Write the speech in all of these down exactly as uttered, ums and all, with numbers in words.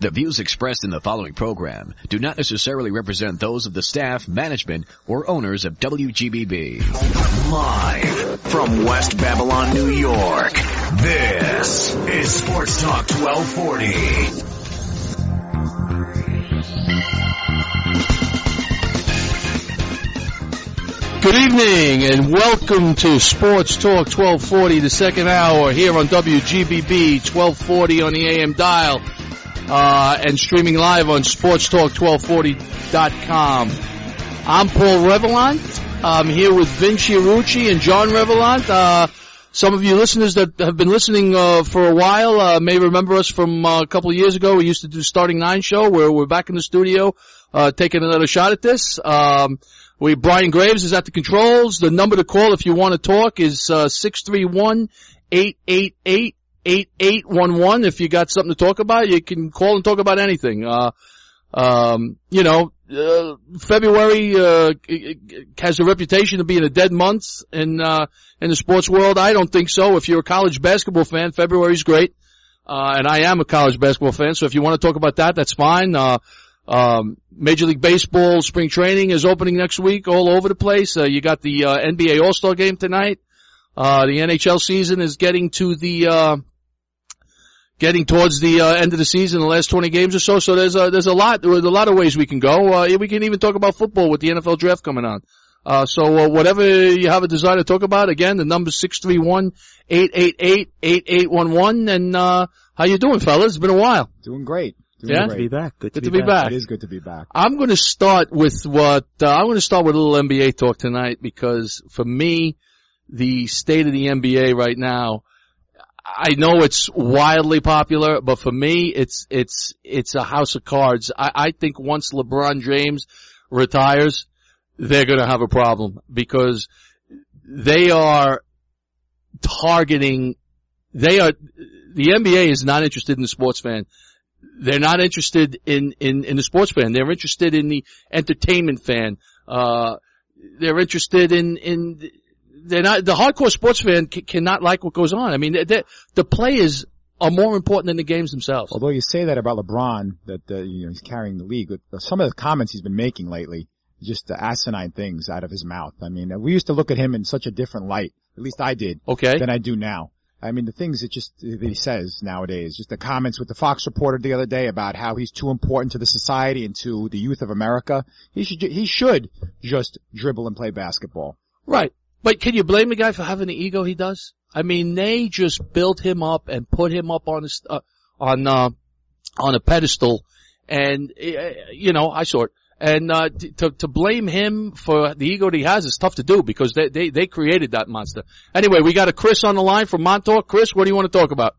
The views expressed in the following program do not necessarily represent those of the staff, management, or owners of W G B B. Live from West Babylon, New York, this is Sports Talk twelve forty. Good evening and welcome to Sports Talk twelve forty, the second hour here on W G B B twelve forty on the A M dial. Uh, and streaming live on sports talk twelve forty dot com. I'm Paul Revelant. I'm here with Vince Chiarucci and John Revelant. Uh, some of you listeners that have been listening uh, for a while uh, may remember us from uh, a couple of years ago. We used to do Starting Nine show where we're back in the studio uh, taking another shot at this. Um, we Brian Graves is at the controls. The number to call if you want to talk is uh, six three one, eight eight eight, eight eight one one. If you got something to talk about, you can call and talk about anything. Uh, um, you know, uh, February, uh, has a reputation of being a dead month in, uh, in the sports world. I don't think so. If you're a college basketball fan, February's great. Uh, and I am a college basketball fan. So if you want to talk about that, that's fine. Uh, um, Major League Baseball spring training is opening next week all over the place. Uh, you got the, uh, N B A All-Star game tonight. Uh, the N H L season is getting to the, uh, Getting towards the uh, end of the season, the last twenty games or so. So there's a there's a lot there's a lot of ways we can go. Uh, we can even talk about football with the N F L draft coming on. Uh, so uh, whatever you have a desire to talk about, again, the number's six three one, eight eight eight, eight eight one one. And uh, how you doing, fellas? It's been a while. Doing great. Doing yeah, great. Good to be back. Good, good to, to be, be back. back. It is good to be back. I'm going to start with what uh, I'm going to start with a little N B A talk tonight because for me, the state of the N B A right now. I know it's wildly popular, but for me, it's, it's, it's a house of cards. I, I think once LeBron James retires, they're gonna have a problem because they are targeting, they are, the N B A is not interested in the sports fan. They're not interested in, in, in the sports fan. They're interested in the entertainment fan. Uh, they're interested in, in, They're not, the hardcore sports fan c- cannot like what goes on. I mean, they're, the players are more important than the games themselves. Although you say that about LeBron, that uh, you know he's carrying the league, with some of the comments he's been making lately, just the asinine things out of his mouth. I mean, we used to look at him in such a different light, at least I did, okay, than I do now. I mean, the things that just that he says nowadays, just the comments with the Fox reporter the other day about how he's too important to the society and to the youth of America. He should he should just dribble and play basketball. Right. But can you blame the guy for having the ego he does? I mean, they just built him up and put him up on a, uh, on, uh, on a pedestal. And, uh, you know, I saw it. And, uh, to, to blame him for the ego that he has is tough to do because they, they, they created that monster. Anyway, we got a Chris on the line from Montauk. Chris, what do you want to talk about?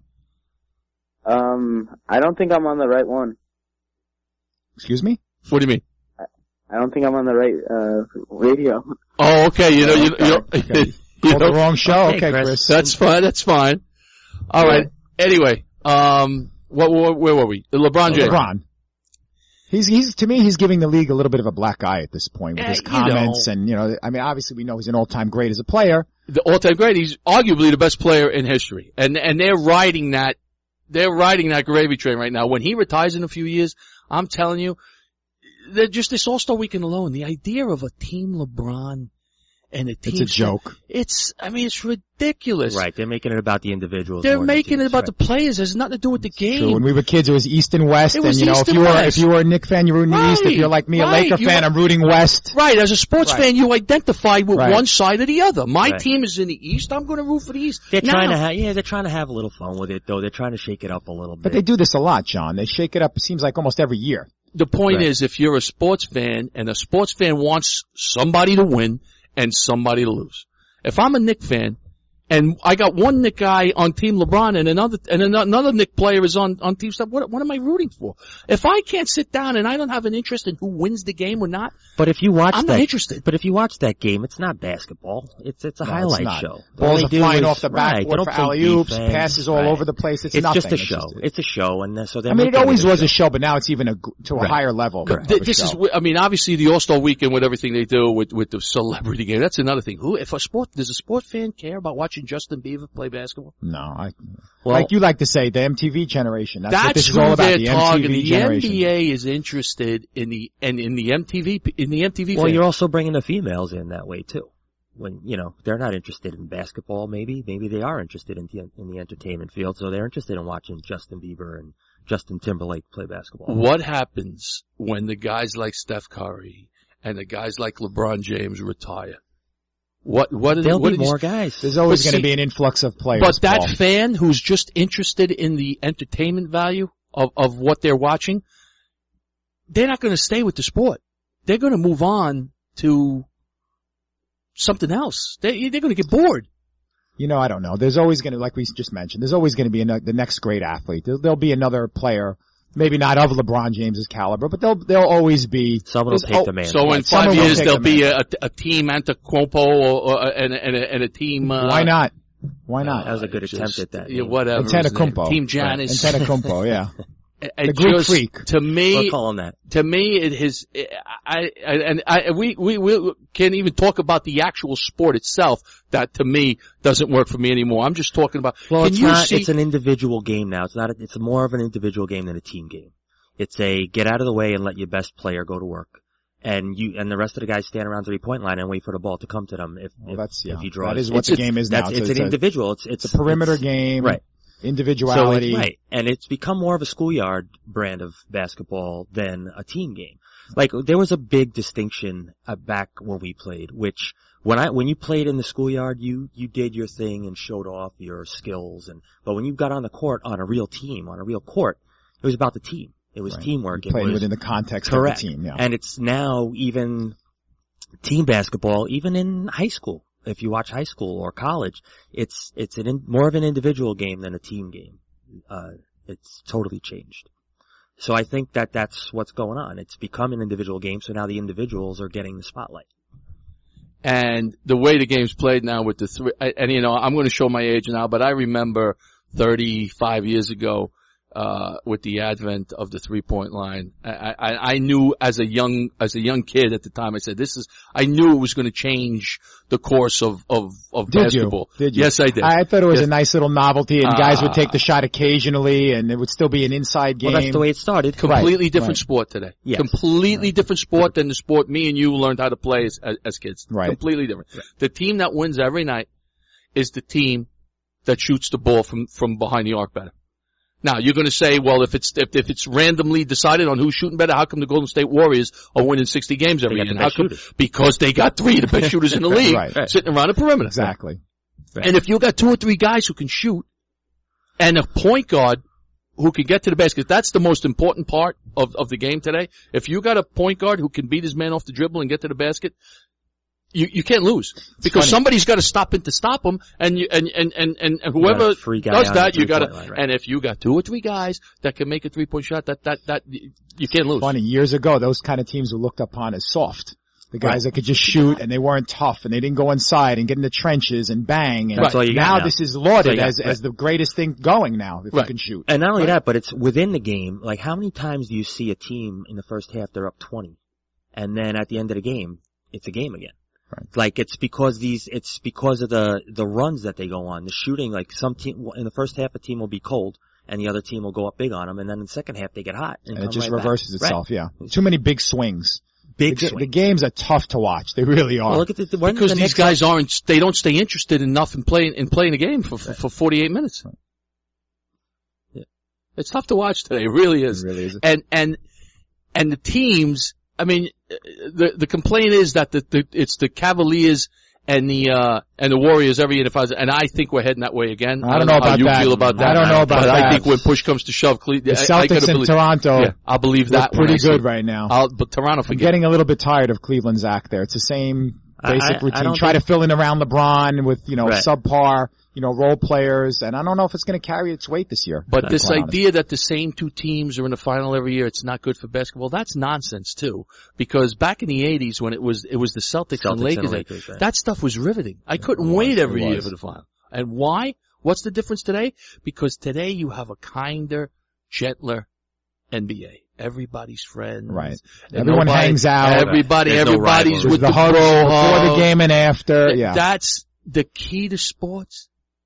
Um, I don't think I'm on the right one. Excuse me? What do you mean? I don't think I'm on the right, uh, radio. Oh, okay. You know, you, you, Okay. you Called know, the wrong show. Okay, Okay, Chris. Chris. That's fine. That's fine. All right. Anyway, um, what, what, where were we? LeBron James. LeBron. He's, he's, to me, he's giving the league a little bit of a black eye at this point with Yeah, his you comments know. and, you know, I mean, obviously we know he's an all-time great as a player. The all-time great. He's arguably the best player in history. And, and they're riding that, they're riding that gravy train right now. When he retires in a few years, I'm telling you, they're just this All-Star Weekend alone. The idea of a team LeBron and a team. It's a joke. It's, I mean, it's ridiculous. Right, they're making it about the individuals. They're more than making it teams. about the players. It has nothing to do with the game. True. When we were kids, it was East and West, It and was you know, East if and you were West. if you were a Knick fan, you were rooting Right, East. If you're like me, a right. Laker You fan, were- I'm rooting West. Right, as a sports Right. fan, you identify with Right. one side or the other. My Right. team is in the East. I'm going to root for the East. They're Now- trying to have, yeah, they're trying to have a little fun with it, though. They're trying to shake it up a little bit. But they do this a lot, John. They shake it up. It seems like almost every year. The point Right. is, if you're a sports fan and a sports fan wants somebody to win and somebody to lose. If I'm a Knick fan and I got one Knick guy on Team LeBron and another and another Knick player is on on Team Steph, what what am I rooting for? If I can't sit down and I don't have an interest in who wins the game or not, But if you watch I'm that, not interested. But if you watch that game, it's not basketball. It's it's a No, highlight it's not. show. All Balls they are do flying is- off the right, they backboard don't for play alley-oops, defense. passes all Right. over the place. It's, It's nothing. just a It's show. just- It's a show, and so they're I mean, it making always a was show. a show, but now it's even a, to a Right. higher level. Th- of a this show. is, I mean, obviously the All-Star Weekend with everything they do with, with the celebrity game, that's another thing. Who, if a sport, does a sport fan care about watching watching Justin Bieber play basketball? No, I, Well, like you like to say, the M T V generation. That's, That's what this is who all about, they're the targeting. M T V The generation. N B A is interested in the and in the M T V in the M T V. well, fan. you're also bringing the females in that way too. When, you know, they're not interested in basketball, maybe. Maybe they are interested in the, in the entertainment field, so they're interested in watching Justin Bieber and Justin Timberlake play basketball. What happens when the guys like Steph Curry and the guys like LeBron James retire? What, what, are, There'll what be are these- more guys. There's always But going to see- be an influx of players. But that Paul. fan who's just interested in the entertainment value of, of what they're watching, they're not going to stay with the sport. They're going to move on to something else. They, they're going to get bored. You know, I don't know. There's always going to, like we just mentioned, there's always going to be an, the next great athlete. There'll, there'll be another player, maybe not of LeBron James's caliber, but there'll there'll always be. Someone will there's- take oh, the man. So in Right, someone five will years take there'll the be man. a, a team Antetokounmpo or, or and, and, a, and a team. Uh, Why not? Why not? That was a good attempt just- at that. Yeah, name. whatever. his name. Antetokounmpo. Team Giannis. Antetokounmpo, yeah. And The Greek just, freak. To We'll me, call him that. to me, it has. I, I and I we we we can't even talk about the actual sport itself. That to me doesn't work for me anymore. I'm just talking about. Well, can it's you not, see? it's an individual game now. It's not, a, it's more of an individual game than a team game. It's a get out of the way and let your best player go to work. And you, and the rest of the guys stand around the three point line and wait for the ball to come to them if, Well, if, that's, yeah. if he draws. That is what It's the a- game is now. That's, It's it's, a- an it's a- individual. It's, it's, It's a perimeter it's, game. Right. Individuality. So it, right. And it's become more of a schoolyard brand of basketball than a team game. Like, there was a big distinction uh, back when we played, which when I, when you played in the schoolyard, you, you did your thing and showed off your skills and, but when you got on the court on a real team, on a real court, it was about the team. It was Right. teamwork. You It played was, within the context correct. of the team, yeah. And it's now even team basketball, even in high school. If you watch high school or college, it's, it's an in, more of an individual game than a team game. Uh, it's totally changed. So I think that that's what's going on. It's become an individual game, so now the individuals are getting the spotlight. And the way the game's played now with the three, and you know, I'm going to show my age now, but I remember thirty-five years ago, uh, with the advent of the three-point line. I, I, I knew as a young, as a young kid at the time, I said, this is, I knew it was going to change the course of, of, of Did basketball. you? Did you? Yes, I did. I thought it was Yes. a nice little novelty, and guys would Ah. take the shot occasionally, and it would still be an inside game. Well, that's the way it started. Completely Right, different right. sport today. Yes. Completely different sport than the sport me and you learned how to play as, as, as kids. Right. Completely different. The team that wins every night is the team that shoots the ball from, from behind the arc better. Now, you're gonna say, well, if it's, if, if it's randomly decided on who's shooting better, how come the Golden State Warriors are winning sixty games every got year? the And how best come? shooters. Because they got three of the best shooters in the league Right. sitting around the perimeter. Exactly. And if you got two or three guys who can shoot and a point guard who can get to the basket, that's the most important part of, of the game today. If you got a point guard who can beat his man off the dribble and get to the basket, you, you can't lose. Because funny. somebody's got to stop it to stop him, and you, and, and, and, and got whoever a free guy does on that, the you gotta, three-point line, right. and if you got two or three guys that can make a three-point shot, that, that, that, you can't lose. Funny, years ago, those kind of teams were looked upon as soft. The guys that could just shoot, and they weren't tough, and they didn't go inside and get in the trenches and bang. And That's all you got now, now. this is lauded That's all you got, as, right. as the greatest thing going now, if Right. you can shoot. And not only that, but it's within the game. Like, how many times do you see a team in the first half, they're up twenty, and then at the end of the game, it's a game again? Right. Like, it's because these, it's because of the, the runs that they go on, the shooting. Like, some team, in the first half, a team will be cold, and the other team will go up big on them, and then in the second half, they get hot. And, And it come just right back. reverses Right. itself, yeah. Too many big swings. Big the, swing. the games are tough to watch. They really are. Well, look at the, when Because the these Knicks guys aren't, they don't stay interested enough in playing, in playing a game for, for, for forty-eight minutes. Yeah. It's tough to watch today. It really is. It really is. And, and, and the teams, I mean, the, the complaint is that the, the, it's the Cavaliers and the, uh, and the Warriors every year. If I was, and I think we're heading that way again. I don't know how about you that. feel about that. I don't know about but that. I think when push comes to shove, Cle- the I, I gotta Celtics in believe, Toronto yeah, I'll believe look that when pretty I see good it. right now. I'll, but Toronto, I'm forget getting a little bit tired of Cleveland's act there. It's the same I- basic I- I routine. don't Try think- to fill in around LeBron with, you know, Right. subpar, you know, role players, and I don't know if it's going to carry its weight this year. But to be this quite honest. idea that the same two teams are in the final every year, it's not good for basketball, that's nonsense too. Because back in the eighties when it was, it was the Celtics, Celtics and and Lakers, Lakers, right. that stuff was riveting. I couldn't was, wait it every year was. for the final. And why? What's the difference today? Because today you have a kinder, gentler N B A. Everybody's friends. Right. And Everyone nobody- hangs out. Everybody, There's no everybody's rivalry. with the the, hugs bro before the hug. game and after. Yeah. That's the key to sports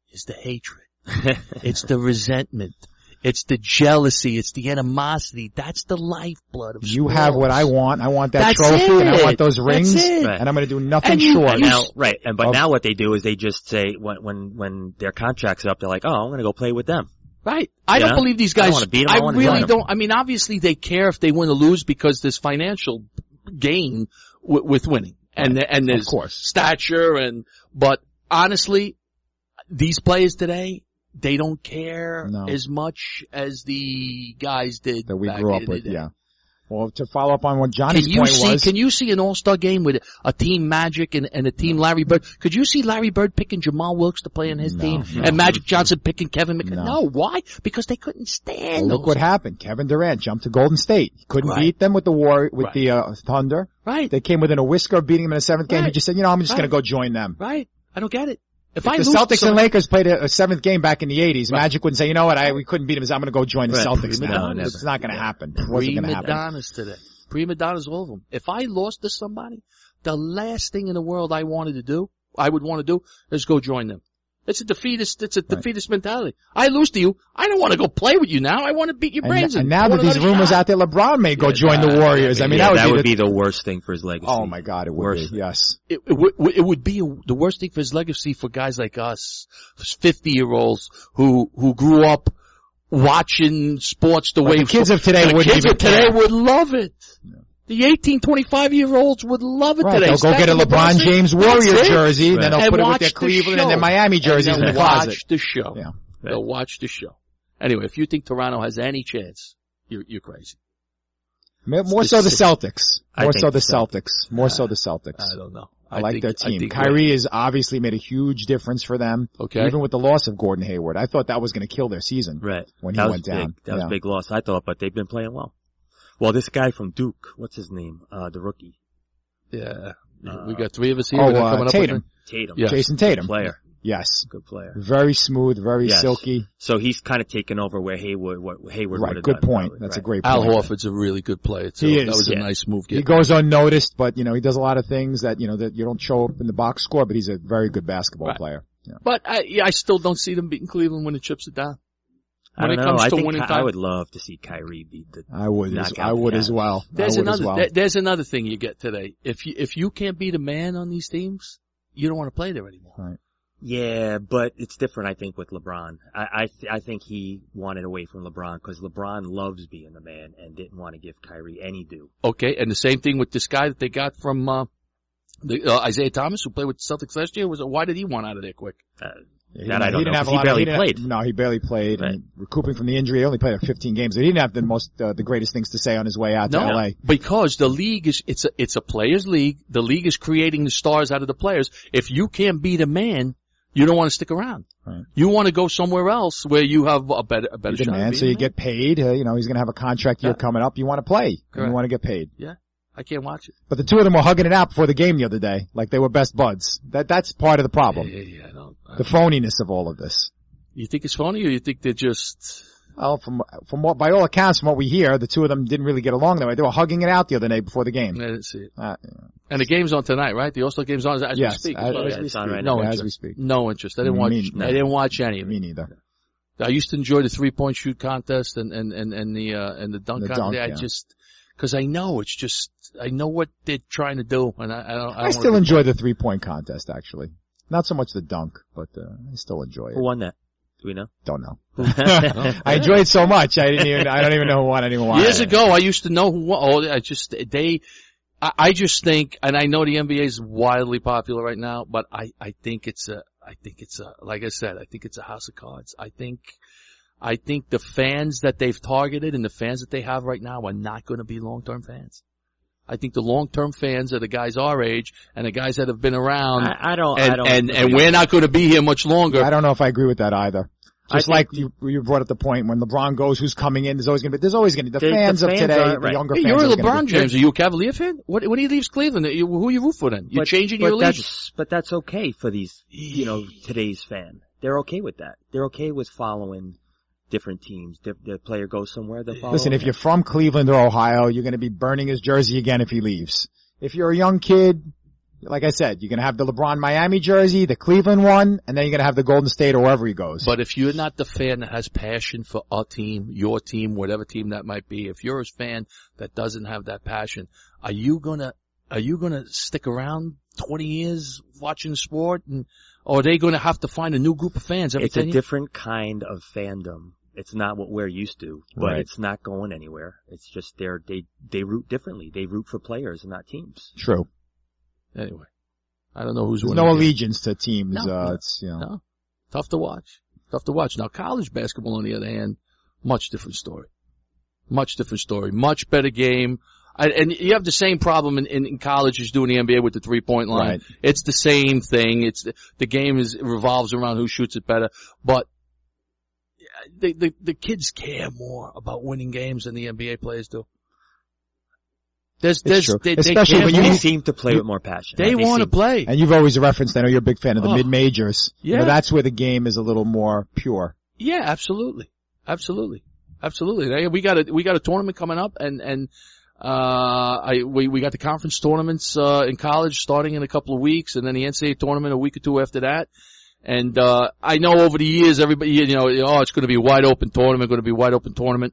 is the hatred. It's the resentment. It's the jealousy. It's the animosity. That's the lifeblood of sports. You have what I want. I want that That's trophy, it. and I want those rings, That's it. and I'm going to do nothing And you- short. and you- Now, right, and but Oh. now what they do is they just say when when when their contract's up, they're like, oh, I'm going to go play with them. Right. I You don't know? believe these I don't guys. wanna beat 'em, I wanna really join 'em. don't. I mean, obviously they care if they win or lose because there's financial gain w- with winning, and and there's Of course. stature, and but honestly, these players today, they don't care No. as much as the guys did that we back grew in up the with, day. yeah. Well, to follow up on what Johnny's Can you point see? was, Can you see an All-Star game with a team Magic and, and a team Larry Bird? Could you see Larry Bird picking Jamal Wilkes to play on his No, team, no. and Magic Johnson picking Kevin McHale? No. No. Why? Because they couldn't stand. well, look those what happened. Kevin Durant jumped to Golden State. He couldn't Right. beat them with the war with Right. the uh, Thunder. Right. They came within a whisker of beating them in the seventh game. He Right. just said, you know, I'm just Right. going to go join them. Right. I don't get it. If, If I the lose to Celtics and somebody- Lakers played a, a seventh game back in the eighties, Right. Magic wouldn't say, you know what, I we couldn't beat them, so I'm going to go join the Right. Celtics Prima now. donnas. It's not going to happen. It wasn't going to prima happen. donnas today. Prima donnas, all of them. If I lost to somebody, the last thing in the world I wanted to do, I would want to do, is go join them. It's a defeatist, it's a Right. defeatist mentality. I lose to you, I don't want to go play with you now, I want to beat your And, brains in. and now I that wanna these let it rumors shot. out there, LeBron may go Yeah, join the nah, Warriors. I mean, yeah, that would be, the, be the worst thing for his legacy. oh my God, it would Worst. be, yes. It, it, would, it would be the worst thing for his legacy for guys like us, fifty-year-olds who, who grew up watching sports the But way the kids of today the wouldn't kids even of today care. would love it. The eighteen, twenty-five-year-olds would love it Right, today. they'll go Step get a in the LeBron bus, James that's Warrior it. jersey, then they'll And put it with watch their the Cleveland and show. their Miami jerseys And in the they'll closet. watch the show. Yeah. They'll watch the show. Anyway, if you think Toronto has any chance, you're, you're crazy. More so the Celtics. I More think so the the Celtics. Celtics. More so the Celtics. I don't know. I like think- their I team. think Kyrie has obviously made a huge difference for them. Okay. Even with the loss of Gordon Hayward. I thought that was going to kill their season. Right. When he that went was down. Big. That was Yeah. a big loss, I thought, but they've been playing well. Well, this guy from Duke, what's his name? Uh, the rookie. Yeah. Uh, we got three of us here. Oh, We're uh, coming up Tatum. with Tatum. Yeah. Jason Tatum. Player. Yes. Good player. Very smooth, very Yes. silky. So he's kind of taken over where Hayward, what Hayward would Right. have Good done. point. probably. That's right. a great Al point. Horford's a really good player too. He That is, was a yeah. nice move. He Get goes unnoticed, but you know, he does a lot of things that, you know, that you don't show up in the box score, but he's a very good basketball Right. player. Yeah. But I, yeah, I still don't see them beating Cleveland when it chips it down. I When don't it know. comes I to think winning Ky- time. I would love to see Kyrie beat the. I would, as, Knock I out would the as Cavs. well. There's I would another, as well. there- there's another thing you get today. If you, if you can't be the man on these teams, you don't want to play there anymore. Right. Yeah, but it's different, I think, with LeBron. I I, th- I think he wanted away from LeBron because LeBron loves being the man and didn't want to give Kyrie any due. Okay, and the same thing with this guy that they got from uh, the, uh, Isaiah Thomas, who played with the Celtics last year. Was why did he want out of there quick? Uh, He that didn't- I don't he know. didn't have 'cause a he lot of- barely he didn't- played. No, he barely played. Right. And recouping from the injury, he only played like fifteen games. He didn't have the most, uh, the greatest things to say on his way out to No, L A. because the league is it's a it's a players' league. The league is creating the stars out of the players. If you can't be the man, you don't want to stick around. Right. You want to go somewhere else where you have a better a better He's a shot. of man, being so the you man. get paid. Uh, you know, he's going to have a contract year Yeah. coming up. You want to play. And Correct. you want to get paid. Yeah, I can't watch it. But the two of them were hugging it out before the game the other day, like they were best buds. That That's part of the problem. Yeah, yeah, I don't, I The phoniness of all of this. You think it's phony, or you think they're just? Well, from from what, by all accounts, from what we hear, the two of them didn't really get along that way. They were hugging it out the other day before the game. I didn't see it. Uh, And the game's on tonight, right? The All-Star game's on as yes, we speak. as, Well, as yeah, we it's speak. on right now. Yeah, No as interest. we speak. No interest. I didn't watch. Me- I didn't watch any of it. Me neither. I used to enjoy the three-point shoot contest and and and, and the uh, and the dunk The contest. dunk, I yeah. just because I know it's just I know what they're trying to do, and I I, don't, I, I don't still wanna, enjoy the three-point contest, actually. Not so much the dunk, but uh, I still enjoy it. Who won that? Do we know? Don't know. I enjoyed it so much. I didn't even. I don't even know who won. I didn't even watch. Years it. ago, I used to know who. won. Oh, I just they. I, I just think, and I know the N B A is wildly popular right now, but I I think it's a I think it's a like I said I think it's a house of cards. I think. I think the fans that they've targeted and the fans that they have right now are not going to be long-term fans. I think the long-term fans are the guys our age and the guys that have been around. I, I don't. and, I don't. and, and agree we're with not going to be here much longer. I don't know if I agree with that either. Just I like think- you, you brought up the point when LeBron goes, who's coming in? There's always going to be. There's always going to be the The- the fans of fans today, are- the right. younger Hey, fans. you're a are gonna LeBron be- James. Are you a Cavalier fan? What, when he leaves Cleveland, you, who you root for then? You're But- changing but your allegiance. that's, but that's okay for these, you know, today's fan. They're okay with that. They're okay with following different teams. The, the player goes somewhere, they follow. Listen, if him. you're from Cleveland or Ohio, you're going to be burning his jersey again if he leaves. If you're a young kid, like I said, you're going to have the LeBron Miami jersey, the Cleveland one, and then you're going to have the Golden State or wherever he goes. But if you're not the fan that has passion for a team, your team, whatever team that might be, if you're a fan that doesn't have that passion, are you gonna, are you gonna stick around twenty years watching sport, and, or are they gonna have to find a new group of fans every It's a ten years? different kind of fandom. It's not what we're used to, but Right. it's not going anywhere. It's just they're, they, they root differently. They root for players and not teams. True. Anyway, I don't know who's There's winning. no the game. allegiance to teams. No, uh, no. it's, you know. No. Tough to watch. Tough to watch. Now, college basketball, on the other hand, much different story. Much different story. Much better game. I, and you have the same problem in, in, in college as doing the N B A with the three-point line. Right. It's the same thing. It's the, the game is revolves around who shoots it better. But the, the the kids care more about winning games than the N B A players do. There's, there's, true. they, they Especially care when They more. you- seem to play with more passion. They Like, want to seem- play. And you've always referenced, I know you're a big fan of the Oh. mid-majors. You know, Yeah. that's where the game is a little more pure. Yeah, absolutely, absolutely, absolutely. Hey, We got a we got a tournament coming up, and and uh, I we we got the conference tournaments uh, in college starting in a couple of weeks, and then the N C double A tournament a week or two after that. And uh, I know over the years, everybody, you know, oh, it's going to be a wide open tournament, going to be a wide open tournament.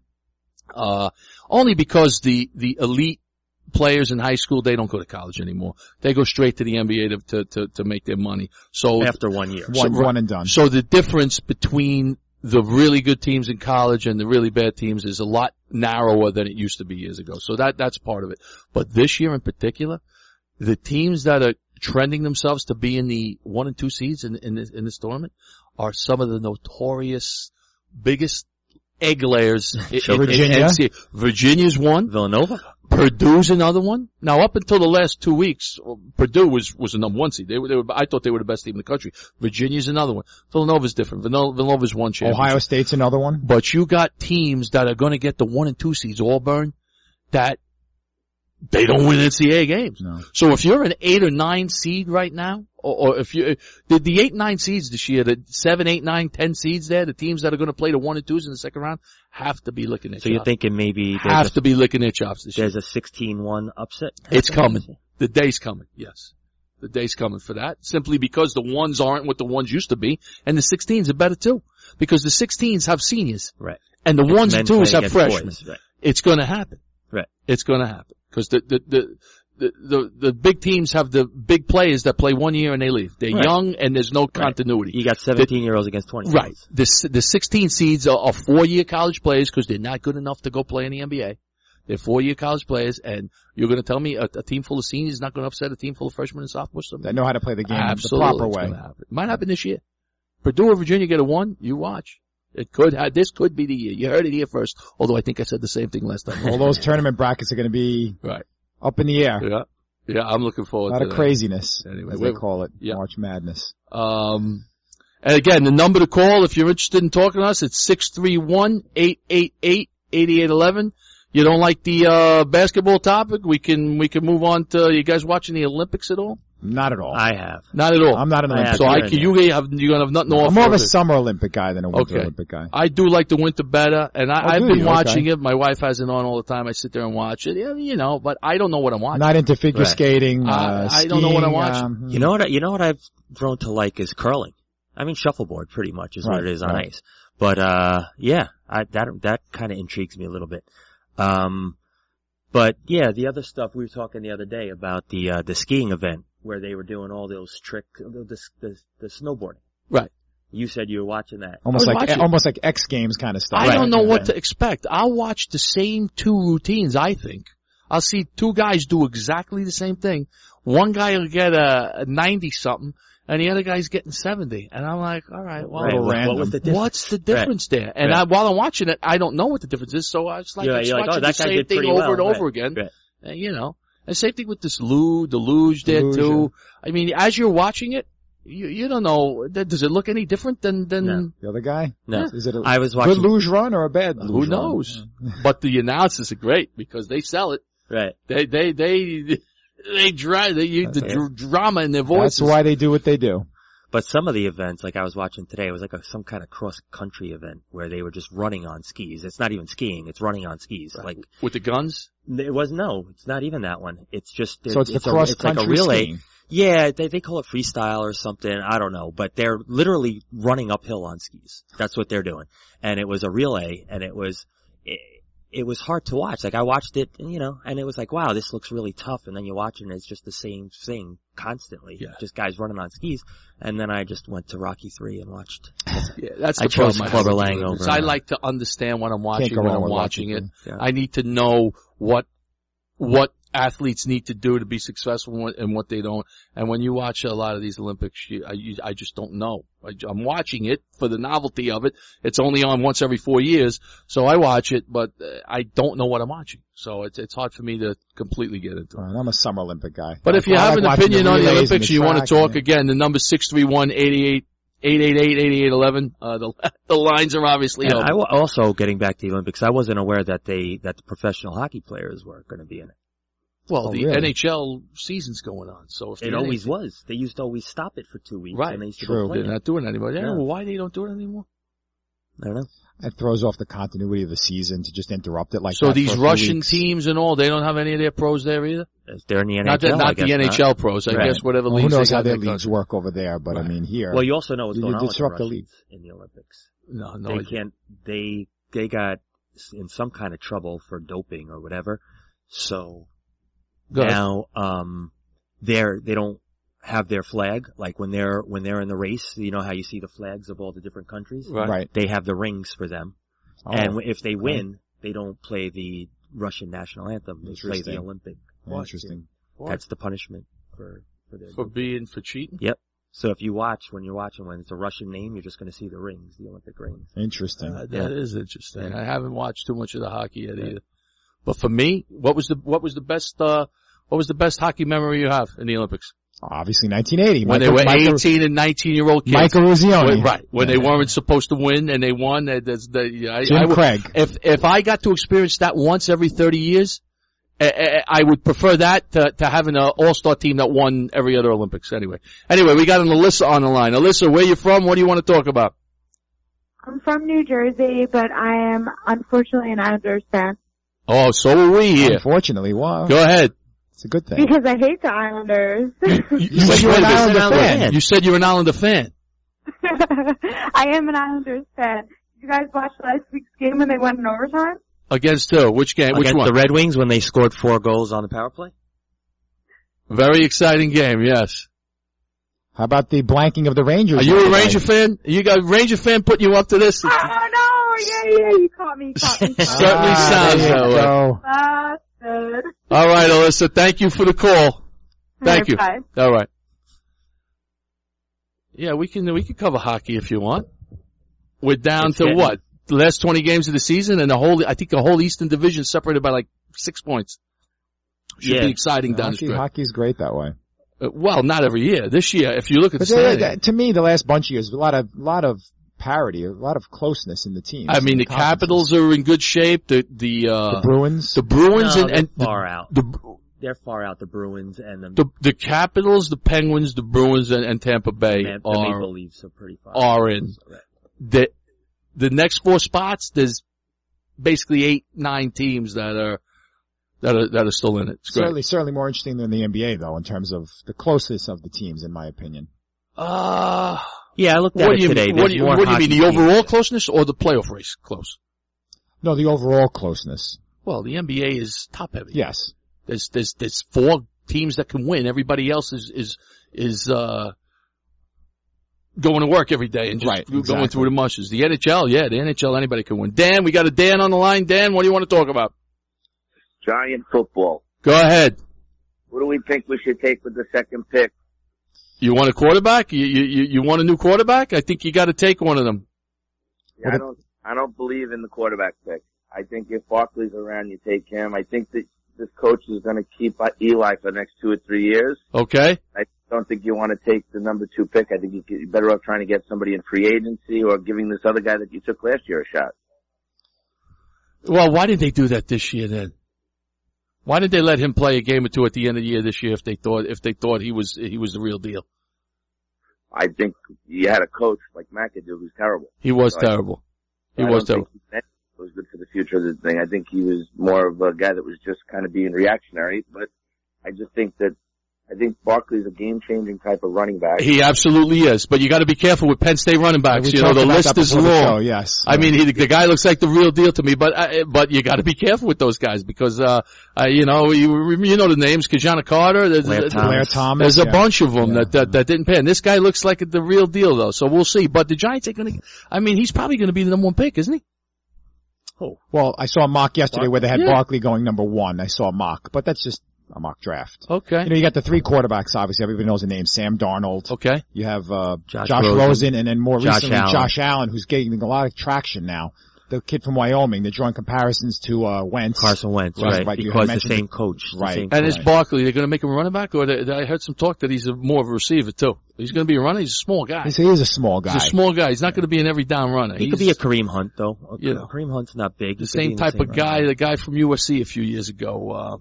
Uh, only because the the elite players in high school, they don't go to college anymore. They go straight to the N B A to to to, to make their money. So after one year. One, right. one and done. So the difference between the really good teams in college and the really bad teams is a lot narrower than it used to be years ago. So that, that's part of it. But this year in particular, the teams that are trending themselves to be in the one and two seeds in, in this, in this tournament are some of the notorious biggest egg layers. in- in Virginia. N C double A. Virginia's one. Villanova? Purdue's another one. Now, up until the last two weeks, Purdue was was the number one seed. They were, they were, I thought they were the best team in the country. Virginia's another one. Villanova's different. Villanova- Villanova's one championship. Ohio State's another one. But you got teams that are going to get the one and two seeds, Auburn, that they don't win N C double A games. No. So if you're an eight or nine seed right now, or, or if you, the, the eight, nine seeds this year, the seven, eight, nine, ten seeds there, the teams that are going to play the one and twos in the second round have to be licking their So chops. you're thinking maybe have there's a, to be licking their chops this year. there's a sixteen one upset? It's coming. The day's coming, yes. The day's coming for that. Simply because the ones aren't what the ones used to be, and the sixteens are better too. Because the sixteens have seniors, Right. and the It's ones men and twos playing have against freshmen. boys, Right. It's gonna happen. Right. It's gonna happen. Because the, the, the, the, the, the big teams have the big players that play one year and they leave. They're Right. young and there's no continuity. You got seventeen year olds against twenty. Right. The, s- the sixteen seeds are, are four-year college players because they're not good enough to go play in the N B A. They're four-year college players, and you're going to tell me a, a team full of seniors is not going to upset a team full of freshmen and sophomores? That know how to play the game Absolutely, the proper it's way. gonna happen. It might happen this year. Purdue or Virginia get a one, you watch. It could ha- this could be the year. You heard it here first, although I think I said the same thing last time. All those tournament brackets are going to be Right. up in the air. Yeah. Yeah, I'm looking A forward lot to of that. craziness, Anyway, as they we- call it. yeah. March Madness. Um, and again, the number to call if you're interested in talking to us, it's six three one, eight eight eight, eight eight one one. You don't like the, uh, basketball topic? We can, we can move on to, you guys watching the Olympics at all? Not at all. I have. Not at all. I'm not an I Olympic have so guy. I here can, and you have, you're gonna have nothing to offer. I'm more of a us. summer Olympic guy than a winter Okay. Olympic guy. I do like the winter better, and I, Oh, I've do been you? watching Okay. it. My wife has it on all the time. I sit there and watch it. Yeah, you know, but I don't know what I'm watching. Not into figure Right. skating. I- Uh, I don't know what I'm skiing, watching. um, You know what? I, you know what I've grown to like is curling. I mean, shuffleboard pretty much is what Right, it is on right. ice. But uh, yeah, I, that that kind of intrigues me a little bit. Um, but yeah, the other stuff we were talking the other day about the uh, the skiing event where they were doing all those tricks, the, the the the snowboarding. Right. You said you were watching that. Almost I was like watching. almost like X Games kind of stuff. I Right. don't know what Right. to expect. I'll watch the same two routines, I think. I'll see two guys do exactly the same thing. One guy will get a ninety something, and the other guy's getting seventy. And I'm like, all right, well, Right. What, what random. was the difference? what's the difference there? And Right. I, while I'm watching it, I don't know what the difference is, so I was like, You're- I'm just you're like, watching oh, the that guy same did thing pretty over well. and over Right. again. Right. And, you know, and same thing with this luge, the luge there Luge, too. I mean, as you're watching it, you, you don't know, does it look any different than, than, No. The other guy? No. Is it a I was good watching. luge run or a bad luge who run? knows? But the announcers are great because they sell it. Right. They, they, they, they drive, they use the That's dr- drama in their voices. That's why they do what they do. But some of the events, like I was watching today, it was like a, some kind of cross-country event where they were just running on skis. It's not even skiing; it's running on skis. Like With the guns? it was no, it's not even that one. It's just So it's the a, it's like a cross-country relay. skiing. Yeah, they they call it freestyle or something. I don't know, but they're literally running uphill on skis. That's what they're doing. And it was a relay, and it was it, it was hard to watch. Like I watched it, you know, and it was like, wow, this looks really tough. And then you watch it, and it's just the same thing constantly, Yeah. just guys running on skis. And then I just went to Rocky three and watched. Yeah, that's the I chose problem. Clubber have. Lang over. I like to understand what I'm watching go when wrong I'm with watching Rocky it. Yeah. I need to know what what athletes need to do to be successful and what, and what they don't. And when you watch a lot of these Olympics, you, I, you, I just don't know. I, I'm watching it for the novelty of it. It's only on once every four years, so I watch it, but uh, I don't know what I'm watching. So it's it's hard for me to completely get into it. All right, I'm a Summer Olympic guy. But if you I have like an watching opinion on the relays and Olympics, the you want to track, talk yeah. again, the number six three one, eight eight eight, eight eight eight, eight eight one one. Uh, the, the lines are obviously And open. I w- also getting back to the Olympics, I wasn't aware that they that the professional hockey players were going to be in it. Well, Oh, the really? N H L season's going on, so if It the always N H L was. They used to always stop it for two weeks, Right. and they used to True. go play they're it. not doing it anymore. Yeah, Yeah. well, why they don't do it anymore? I don't know. It throws off the continuity of the season to just interrupt it like So that these for a few Russian weeks. teams and all, they don't have any of their pros there either? They're in the N H L. Not, that, I not guess the N H L pros, I Right. guess whatever Well, who leagues knows they how got their in their leagues country. work over there, but Right. I mean here. Well, you also know what's You going on with the disrupt the Russians in the Olympics. No, no they idea. can't. They they got in some kind of trouble for doping or whatever. So Go ahead. now um they're they don't have their flag like when they're when they're in the race. You know how you see the flags of all the different countries. Right. right. They have the rings for them, Oh, and if they win, they don't play the Russian national anthem. They play the Interesting. Olympic. interesting. That's the punishment for for their For being, for cheating? Yep. So if you watch, when you're watching, when it's a Russian name, you're just going to see the rings, the Olympic rings. Interesting. Uh, that Yeah. is interesting. Yeah. I haven't watched too much of the hockey yet Yeah. either. But for me, what was the, what was the best, uh, what was the best hockey memory you have in the Olympics? Obviously nineteen eighty. When Michael, they were Michael, eighteen and nineteen year old kids. Michael Ruzzioni. When- right. When Yeah. they weren't supposed to win and they won. That, that's the, yeah, I, Jim I would- Craig. If, if I got to experience that once every thirty years, I, I, I would prefer that to, to having an all-star team that won every other Olympics anyway. Anyway, we got an Alyssa on the line. Alyssa, where you from? What do you want to talk about? I'm from New Jersey, but I am unfortunately an Islanders fan Oh, so are we here. Unfortunately, wow. Go ahead. It's a good thing. because I hate the Islanders. You, said you were an wait a minute. Islander fan. You said you're an Islander fan. I am an Islanders fan. You guys watched last week's game when they went in overtime? Against who? Which game? Which Against one? the Red Wings when they scored four goals on the power play? Very exciting game, yes. How about the blanking of the Rangers? Are you a yesterday? Ranger fan? You got a Ranger fan putting you up to this? Oh no! Yeah, yeah, you caught me. You caught me. Certainly Ah, sounds there that you way. go. That's good. All right, Alyssa, thank you for the call. Thank you. Bye. All right. Yeah, we can we can cover hockey if you want. We're down It's to getting- what? The last twenty games of the season, and the whole I think the whole Eastern Division separated by like six points. Should Yeah. be exciting down the Hockey, stretch. hockey's great that way. Uh, well, not every year. This year, if you look at the But there- standing, to me, the last bunch of years, a lot of, lot of parity, a lot of closeness in the teams. I mean, the conferences. Capitals are in good shape. The the uh, the Bruins. the Bruins No, and, they're and the, far out. the They're far out, the Bruins and the, the the Capitals, the Penguins, the Bruins, and, and Tampa Bay Man- the are Maple Leafs are pretty far are out. in. The the next four spots, there's basically eight, nine teams that are that are that are still in it. It's great. certainly, certainly more interesting than the N B A though, in terms of the closeness of the teams, in my opinion. Uh, Yeah, I looked at what it do you today. mean? There's What do you, more what do you mean? hockey The teams. overall closeness or the playoff race close? No, the overall closeness. Well, the N B A is top heavy. Yes. There's there's there's four teams that can win. Everybody else is is is uh going to work every day and just Right, going exactly. through the mushes. The N H L, yeah, the N H L, anybody can win. Dan, we got a Dan on the line. Dan, what do you want to talk about? Giant football. Go ahead. What do we think we should take with the second pick? You want a quarterback? You you you want a new quarterback? I think you got to take one of them. Yeah, I don't, I don't believe in the quarterback pick. I think if Barkley's around, you take him. I think that this coach is going to keep Eli for the next two or three years. Okay. I don't think you want to take the number two pick. I think you're better off trying to get somebody in free agency or giving this other guy that you took last year a shot. Well, why did they do that this year then? Why did they let him play a game or two at the end of the year this year if they thought if they thought he was he was the real deal? I think you had a coach like McAdoo who's terrible. He was So I- terrible. He I was don't terrible. think it was good for the future of the thing. I think he was more of a guy that was just kind of being reactionary, but I just think that I think Barkley's a game-changing type of running back. He absolutely is, but you got to be careful with Penn State running backs. We You know, the list is long. Show, yes. I mean, he, the guy looks like the real deal to me, but uh, but you got to be careful with those guys because uh, uh you know you you know the names, Kajana Carter, there's, Blair Thomas. Blair Thomas. there's a yeah. bunch of them Yeah. that, that that didn't pan. This guy looks like the real deal though, so we'll see. But the Giants are going to. I mean, he's probably going to be the number one pick, isn't he? Oh. Well, I saw a mock yesterday where they had Yeah. Barkley going number one. I saw a mock, but that's just a mock draft. Okay. You know, you got the three quarterbacks, obviously. Everybody knows the name. Sam Darnold. Okay. You have, uh, Josh Josh, Rosen. Rosen, and then more Josh recently, Allen. Josh Allen, who's getting a lot of traction now. The kid from Wyoming. They're drawing comparisons to, uh, Wentz. Carson Wentz, Right, right? right, you Because the mentioned same it. coach. the Right. same And coach. it's Barkley. They're going to make him a running back, or they, I heard some talk that he's a, more of a receiver too. He's going to be a runner. He's a small guy. He is a small guy. He's a small guy. He's not going to be an every down runner. He He's could be a Kareem Hunt, though. You know. Kareem Hunt's not big. the He could be same in type same of guy, range. the guy from U S C a few years ago. Uh,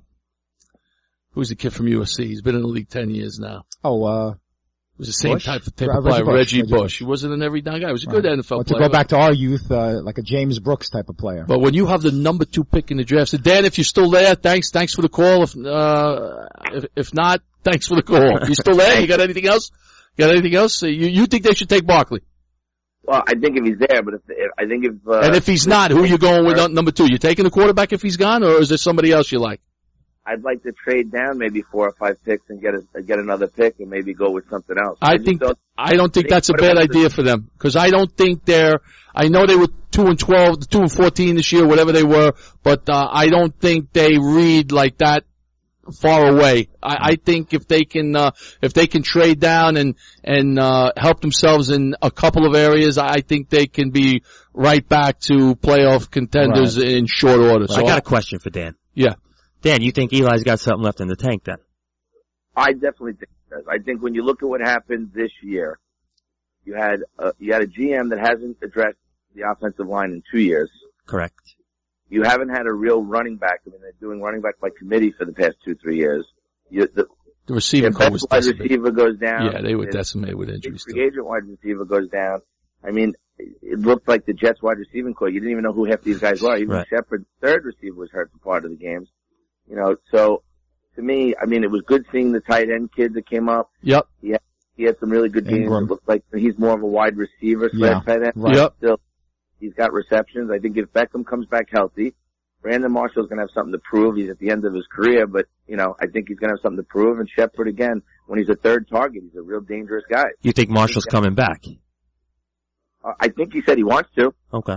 who's the kid from U S C? He's been in the league ten years now. Oh, uh, He was the same Bush? type of, type Re- of Reggie player, Bush, Reggie Reggie Bush. Bush. He wasn't an every down guy. He was a good right. N F L Well, to player. go back to our youth, uh, like a James Brooks type of player. But when you have the number two pick in the draft, so Dan, if you're still there, thanks, thanks for the call. If, uh, if, if not, thanks for the call. If you're still there, you got anything else? Got anything else? You, you think they should take Barkley? Well, I think if he's there, but if, if I think if uh, And if he's not, who are you going with on number two? You taking the quarterback if he's gone, or is there somebody else you like? I'd like to trade down maybe four or five picks and get a, get another pick and maybe go with something else. I just think don't- I don't think think that's a bad quarterbacks are- idea for them because I don't think they're. I know they were two and twelve, two and fourteen this year, whatever they were, but uh, I don't think they read like that far away. I, I think if they can, uh, if they can trade down and and uh, help themselves in a couple of areas, I think they can be right back to playoff contenders Right. in short order. So I got a question for Dan. yeah. Dan, you think Eli's got something left in the tank then? I definitely think it does. I think when you look at what happened this year, you had a, you had a G M that hasn't addressed the offensive line in two years. Correct. You haven't had a real running back. I mean, they're doing running back by committee for the past two, three years. You, the, The receiving their core best was wide decimated. receiver goes down. Yeah, they were Their decimated with injuries free too. agent wide receiver goes down. I mean, it looked like the Jets wide receiving core. You didn't even know who half these guys were. Even Right. Shepard's third receiver was hurt for part of the games. You know, so to me, I mean, it was good seeing the tight end kid that came up. Yep. He had, he had some really good games. Ingram. It looked like he's more of a wide receiver slash Yeah. tight end. Right. Yep. Still, he's got receptions. I think if Beckham comes back healthy, Brandon Marshall's going to have something to prove. He's at the end of his career, but, you know, I think he's going to have something to prove. And Shepard, again, when he's a third target, he's a real dangerous guy. You think Marshall's coming back? Uh, I think he said he wants to. Okay.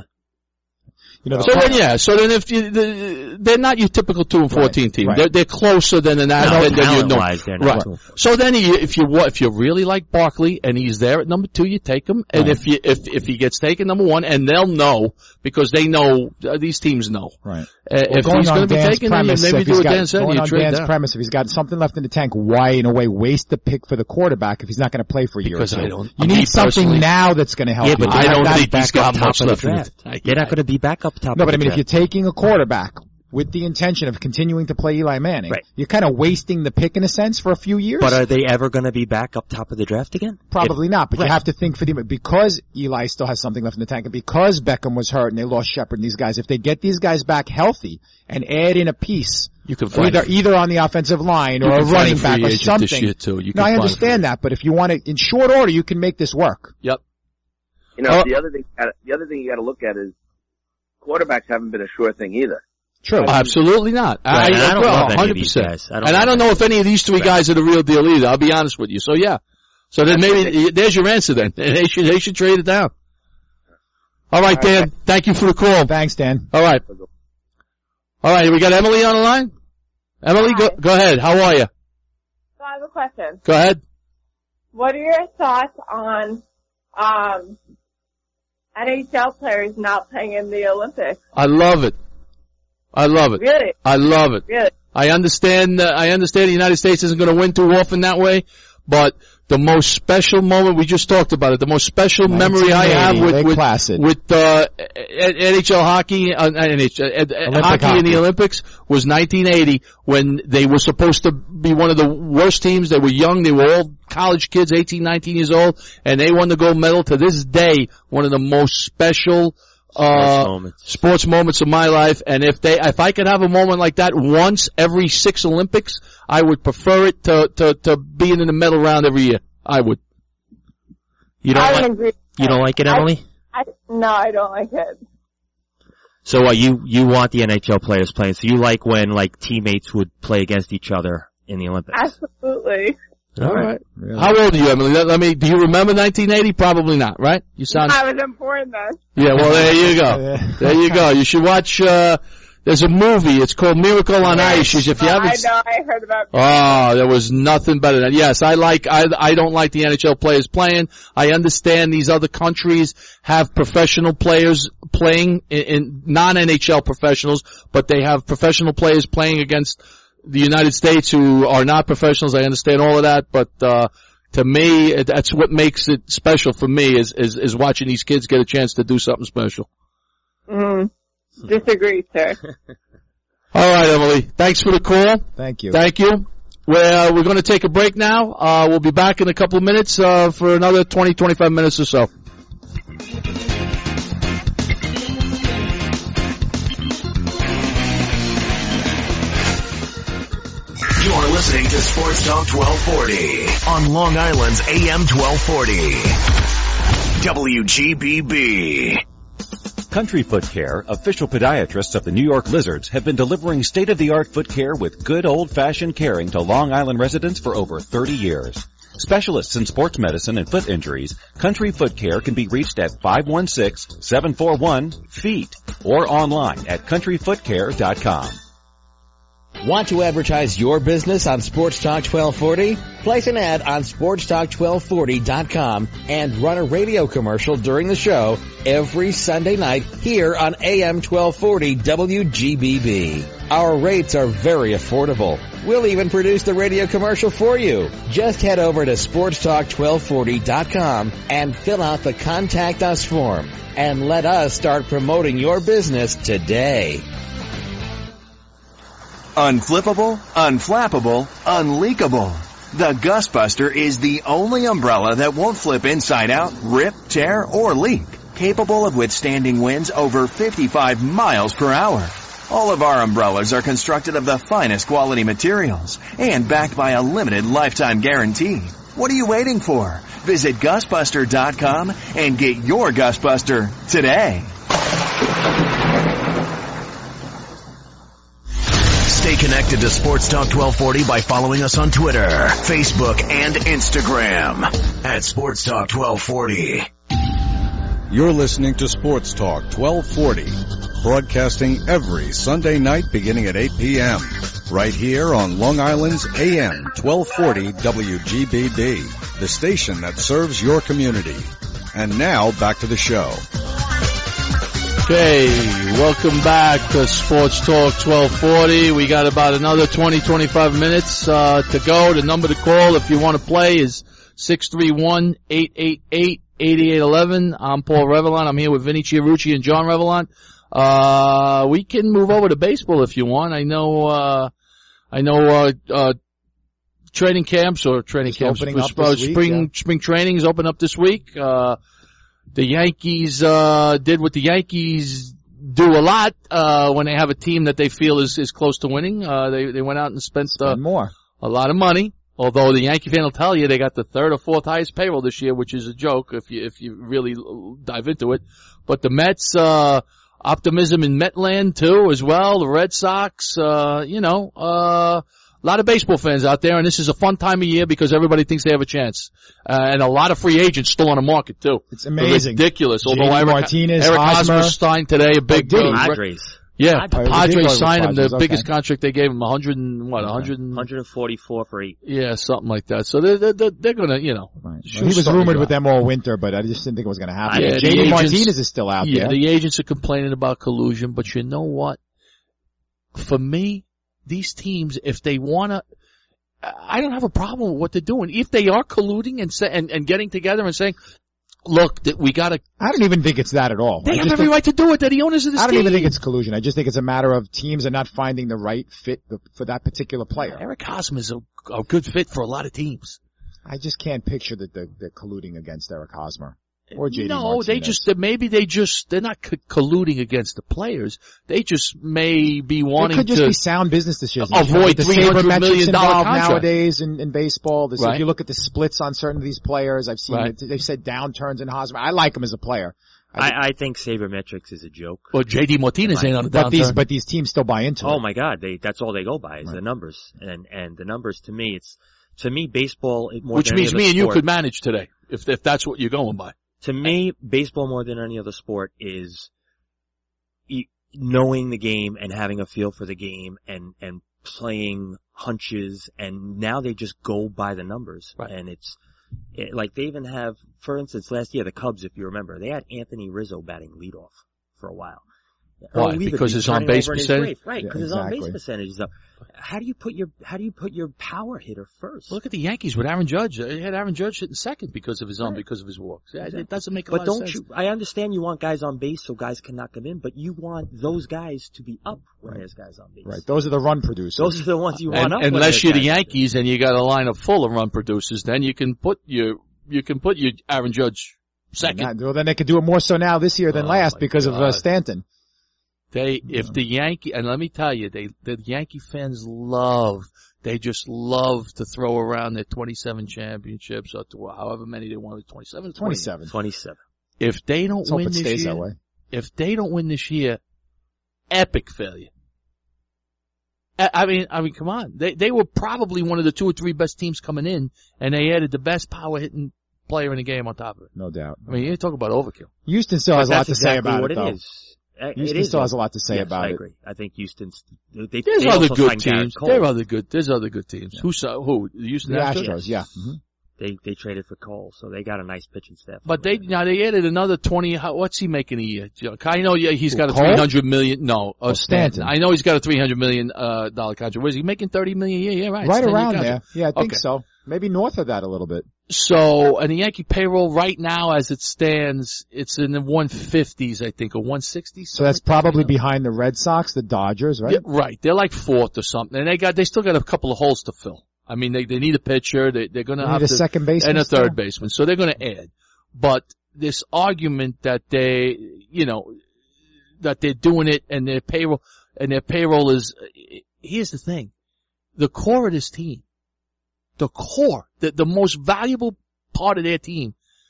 You know, the So part- then, yeah. So then, if you, the, they're not your typical two and fourteen Right, team, right. they're they're closer than an No, than, than you know. talent-wise, they're not Right. too- So then, you, if you wa- if you really like Barkley and he's there at number two, you take him. And Right. if you if if he gets taken number one, and they'll know because they know uh, these teams know. Right. Uh, Well, if going he's on going to be Dan's taken, then you premise, maybe if do he's what got- Dan said. going You on trade Dan's down. premise, if he's got something left in the tank, why in a way waste the pick for the quarterback if he's not going to play for a year Because or two? I don't- You me need something personally- now that's going to help Yeah, you. but I they're don't not think he's back up got top much of the left in draft. it. They're not going to be back up top No, of but I the mean, if draft. you're taking a quarterback with the intention of continuing to play Eli Manning, Right. you're kind of wasting the pick in a sense for a few years. But are they ever going to be back up top of the draft again? Probably not, but Right. you have to think for them, because Eli still has something left in the tank, and because Beckham was hurt and they lost Shepard and these guys, if they get these guys back healthy and add in a piece, You can find either it. either on the offensive line You or a can find running a free back or agent something. this year, too. You no, can I find a understand free- that, but if you want it in short order, you can make this work. Yep. You know, Uh, the other thing, the other thing you got to look at is quarterbacks haven't been a sure thing either. True. Absolutely not. Right, and I don't well, love any of one hundred these percent. guys. I don't And I love don't know if any of these three guys are the real deal either. I'll be honest with you. So yeah. So then maybe there's your answer then. They should they should trade it down. All right, Dan. Thank you for the call. Thanks, Dan. All right. All right. We got Emily on the line. Emily, go go ahead. How are you? So I have a question. Go ahead. What are your thoughts on um, N H L players not playing in the Olympics? I love it. I love it. Really? I love it. Really? I understand. Uh, I understand the United States isn't going to win too often that way, but the most special moment we just talked about it. The most special memory I have nineteen eighty, with they with, class it. with uh, N H L hockey, uh, N H L, uh, hockey, hockey. in the Olympics was nineteen eighty when they were supposed to be one of the worst teams. They were young. They were all college kids, eighteen, nineteen years old, and they won the gold medal. To this day, one of the most special uh, Sports moments. sports moments of my life. And if they, if I could have a moment like that once every six Olympics, I would prefer it to, to, to being in the medal round every year. I would. You don't I like, would agree. you don't like it, Emily? I, no, I don't like it. So what, you, you want the N H L players playing, so you like when, like, teammates would play against each other in the Olympics? Absolutely. All right. Really? How old are you, Emily? Let, let me, do you remember nineteen eighty? Probably not, right? You sound... I was born then. Yeah, well, there you go. There you go. You should watch, uh, there's a movie. It's called Miracle on Ice. If you haven't... I know, I heard about it. Oh, there was nothing better than that. Yes, I like, I, I don't like the N H L players playing. I understand these other countries have professional players playing in, in non-N H L professionals, but they have professional players playing against the United States who are not professionals. I understand all of that, but, uh, to me, it, that's what makes it special for me is, is, is watching these kids get a chance to do something special. Mm. Disagree, sir. All right, Emily. Thanks for the call. Thank you. Thank you. We're, uh, we're going to take a break now. Uh, we'll be back in a couple of minutes, uh, for another twenty, twenty-five minutes or so. You're listening to Sports Talk twelve forty on Long Island's A M twelve forty. W G B B. Country Foot Care, official podiatrists of the New York Lizards, have been delivering state-of-the-art foot care with good old-fashioned caring to Long Island residents for over thirty years. Specialists in sports medicine and foot injuries, Country Foot Care can be reached at five one six, seven four one, F E E T or online at country foot care dot com. Want to advertise your business on Sports Talk twelve forty? Place an ad on sports talk twelve forty dot com and run a radio commercial during the show every Sunday night here on A M twelve forty W G B B. Our rates are very affordable. We'll even produce the radio commercial for you. Just head over to sports talk twelve forty dot com and fill out the Contact Us form and let us start promoting your business today. Unflippable, unflappable, unleakable. The Gustbuster is the only umbrella that won't flip inside out, rip, tear, or leak. Capable of withstanding winds over fifty-five miles per hour. All of our umbrellas are constructed of the finest quality materials and backed by a limited lifetime guarantee. What are you waiting for? Visit Gustbuster dot com and get your Gustbuster today. Stay connected to Sports Talk twelve forty by following us on Twitter, Facebook, and Instagram at Sports Talk twelve forty. You're listening to Sports Talk twelve forty, broadcasting every Sunday night beginning at eight p.m. right here on Long Island's A M twelve forty W G B B, the station that serves your community. And now back to the show. Okay, welcome back to Sports Talk twelve forty. We got about another twenty, twenty-five minutes uh to go. The number to call if you want to play is six three one, eight eight eight, eight eight one one. I'm Paul Revelant. I'm here with Vinny Chiarucci and John Revelant. Uh, we can move over to baseball if you want. I know, uh, I know, uh, uh, training camps or training Just camps, opening up uh, this week, spring, yeah. spring trainings open up this week. Uh, the Yankees, uh, did what the Yankees do a lot, uh, when they have a team that they feel is, is close to winning. Uh, they, they went out and spent, uh, Spend more. a lot of money. Although the Yankee fan will tell you they got the third or fourth highest payroll this year, which is a joke if you, if you really dive into it. But the Mets, uh, optimism in Metland too as well. The Red Sox, uh, you know, uh, a lot of baseball fans out there, and this is a fun time of year because everybody thinks they have a chance. Uh, and a lot of free agents still on the market too. It's amazing. They're ridiculous. Although J D Eric, Martinez, Eric Hosmer. Hosmer signed today a big, Oh, did he? uh, Padres. Yeah, Padres. Padres signed him, the Padres, okay. biggest contract they gave him, one hundred and what, one hundred and, one forty-four for eight. yeah, something like that. So they're, they're, they're gonna, you know. Right. shoot Well, he was something rumored out. with them all winter, but I just didn't think it was going to happen. Yeah, J the D agents- Martinez is still out Yeah, there. the agents are complaining about collusion, but you know what? For me, these teams, if they wanna, I don't have a problem with what they're doing. If they are colluding and say, and, and getting together and saying, look, that we gotta, I don't even think it's that at all. they I have just every think- right to do it. They're the owners of this I don't team. even think it's collusion. I just think it's a matter of teams are not finding the right fit for that particular player. Eric Hosmer is a, a good fit for a lot of teams. I just can't picture that they're, they're colluding against Eric Hosmer. Or J D No, Martinez. they just, maybe they just, they're not c- colluding against the players. They just may be wanting it could just to be sound business decisions. avoid the three hundred million dollars involved contract. nowadays in, in baseball. This, Right. If you look at the splits on certain of these players, I've seen Right. it, they've said downturns in Hosmer. I like him as a player. I, I think sabermetrics is a joke. Well, J D Martinez ain't on a But these, downturn. but these teams still buy into it. Oh my God, they that's all they go by is Right. the numbers, and and the numbers to me, it's to me baseball it more Which than means any me other and you sport, could manage today, if if that's what you're going by. To me, baseball more than any other sport is e- knowing the game and having a feel for the game and and playing hunches, and now they just go by the numbers, Right. and it's. It, like they even have, for instance, last year the Cubs, if you remember, they had Anthony Rizzo batting leadoff for a while. Why? Earl Weaver Because be his turning on-base over in his percentage? grave. Right? Yeah, Because his on exactly. base percentage is up. How do you put your How do you put your power hitter first? Look at the Yankees with Aaron Judge. They had Aaron Judge hitting second because of his own, Right. because of his walks. Yeah, It doesn't make a But lot don't of sense. you? I understand you want guys on base so guys can knock them in, but you want those guys to be up when there's guys on base. Right. Those are the run producers. Those are the ones you And, want up. when unless there's you're the guys- Yankees and you got a lineup full of run producers, then you can put your you can put your Aaron Judge second. Not- well, then they could do it more so now this year than Oh, last my because of uh, God. Stanton. They, if the Yankee, and let me tell you, they, the Yankee fans love, they just love to throw around their twenty-seven championships or to however many they want, twenty-seven, twenty-seven. twenty-seven. If they don't Let's hope win it this stays year, that way. if they don't win this year, epic failure. I I mean, I mean, come on. They, they were probably one of the two or three best teams coming in, and they added the best power hitting player in the game on top of it. No doubt. I mean, you talk about overkill. Houston still But has a lot that's to say exactly about what it, it though. is. Uh, Houston it is still what- has a lot to say yes, about I it. agree. I think Houston's. They, There's they other also good signed Garrett teams. Cole. There are other good. There's other good teams. Who saw who? The Houston The Astros. Astros, yeah. hmm They they traded for Cole, so they got a nice pitching staff. But they now they added another twenty. How, what's he making a year? I know yeah, he's Who, got a Cole? three hundred million. No, uh, Oh, Stanton. I know he's got a three hundred million uh, dollar contract. Was he making thirty million a year? Yeah, right. Right It's ten-year around there. contract. Yeah, I think Okay. so. Maybe north of that a little bit. So, and the Yankee payroll right now, as it stands, it's in the one fifties, I think, or one sixties. So that's probably behind the Red Sox, the Dodgers, right? Yeah, right. They're like fourth or something, and they got they still got a couple of holes to fill. I mean, they they need a pitcher. They they're going They to have need a to, second baseman and a still? third baseman. So they're going to add. But this argument that they, you know, that they're doing it and their payroll and their payroll is. Here's the thing: the core of this team, the core, the the most valuable part of their team,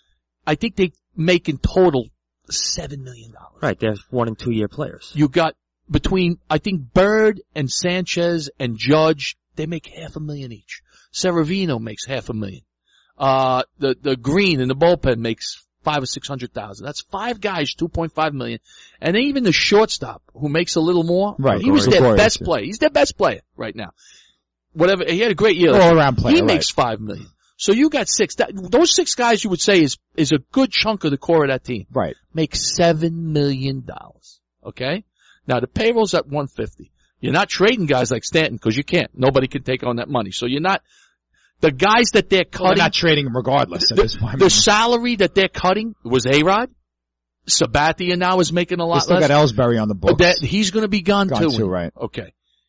I think they make in total seven million dollars. Right, they're one and two year players. You got between, I think, Bird and Sanchez and Judge, they make half a million each. Severino makes half a million. Uh, the, the Green in the bullpen makes five or six hundred thousand. That's five guys, two point five million. And then even the shortstop, who makes a little more, Right, he was their Gregorius, best yeah. player. He's their best player right now. Whatever, he had a great year. All around player, He right. makes five million. So you got six. That, those six guys you would say is, is a good chunk of the core of that team. Right. Make seven million dollars. Okay? Now the payroll's at one fifty. You're not trading guys like Stanton because you can't. Nobody can take on that money. So you're not, the guys that they're Well, cutting. they're not trading him regardless at the, this point. the salary that they're cutting was A-Rod. Sabathia now is making a They lot still less. got Ellsbury on the books. That, he's gonna be gone, Gone too. too, right. Okay.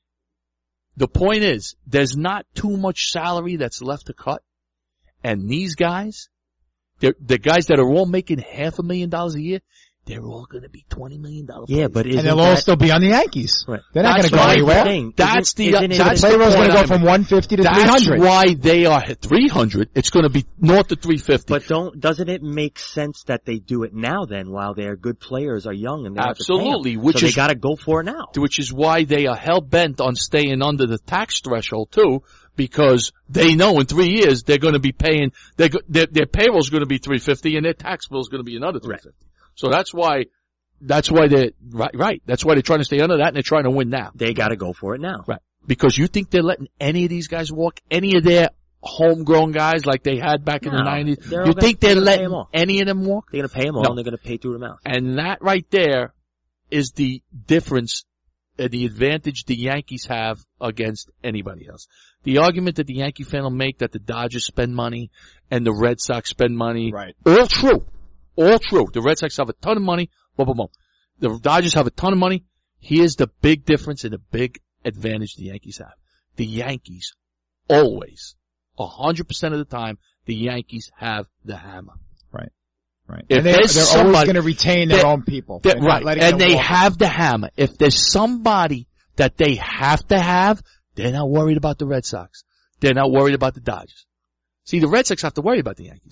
The point is, there's not too much salary that's left to cut. And these guys, they're, the guys that are all making half a million dollars a year, they're all going to be twenty million dollars. Yeah, but and isn't they'll all that, still be on the Yankees. Right. They're not going That's to go right. anywhere. Thing. That's Isn't- the, isn't it- that's The payroll's the going to point go I'm- from one fifty to three That's hundred. why they are at three hundred. It's going to be north of three fifty. But don't doesn't it make sense that they do it now then while their good players are young and they have to pay 'em? Absolutely, which so is- they got to go for it now. which is why they are hell bent on staying under the tax threshold too, because they know in three years they're going to be paying their their, their payroll's going to be three fifty and their tax bill is going to be another three fifty. Right. So that's why that's why they're right, right. That's why they're trying to stay under that and they're trying to win now. They got to go for it now. Right. Because you think they're letting any of these guys walk, any of their homegrown guys like they had back in the No, nineties. they're all You gonna- think they're they're gonna pay letting 'em all. any of them walk? They're going to pay them all No. and they're going to pay through the mouth. And that right there is the difference, uh, the advantage the Yankees have against anybody else. The argument that the Yankee fan will make that the Dodgers spend money and the Red Sox spend money. Right. All true. All true. The Red Sox have a ton of money. Boom, boom, boom. The Dodgers have a ton of money. Here's the big difference and the big advantage the Yankees have. The Yankees always, a hundred percent of the time, the Yankees have the hammer. Right. Right. If and they, there's they're somebody, always going to retain their own people. They're, They're not right. letting And them they walk. have the hammer. If there's somebody that they have to have, they're not worried about the Red Sox. They're not worried about the Dodgers. See, the Red Sox have to worry about the Yankees.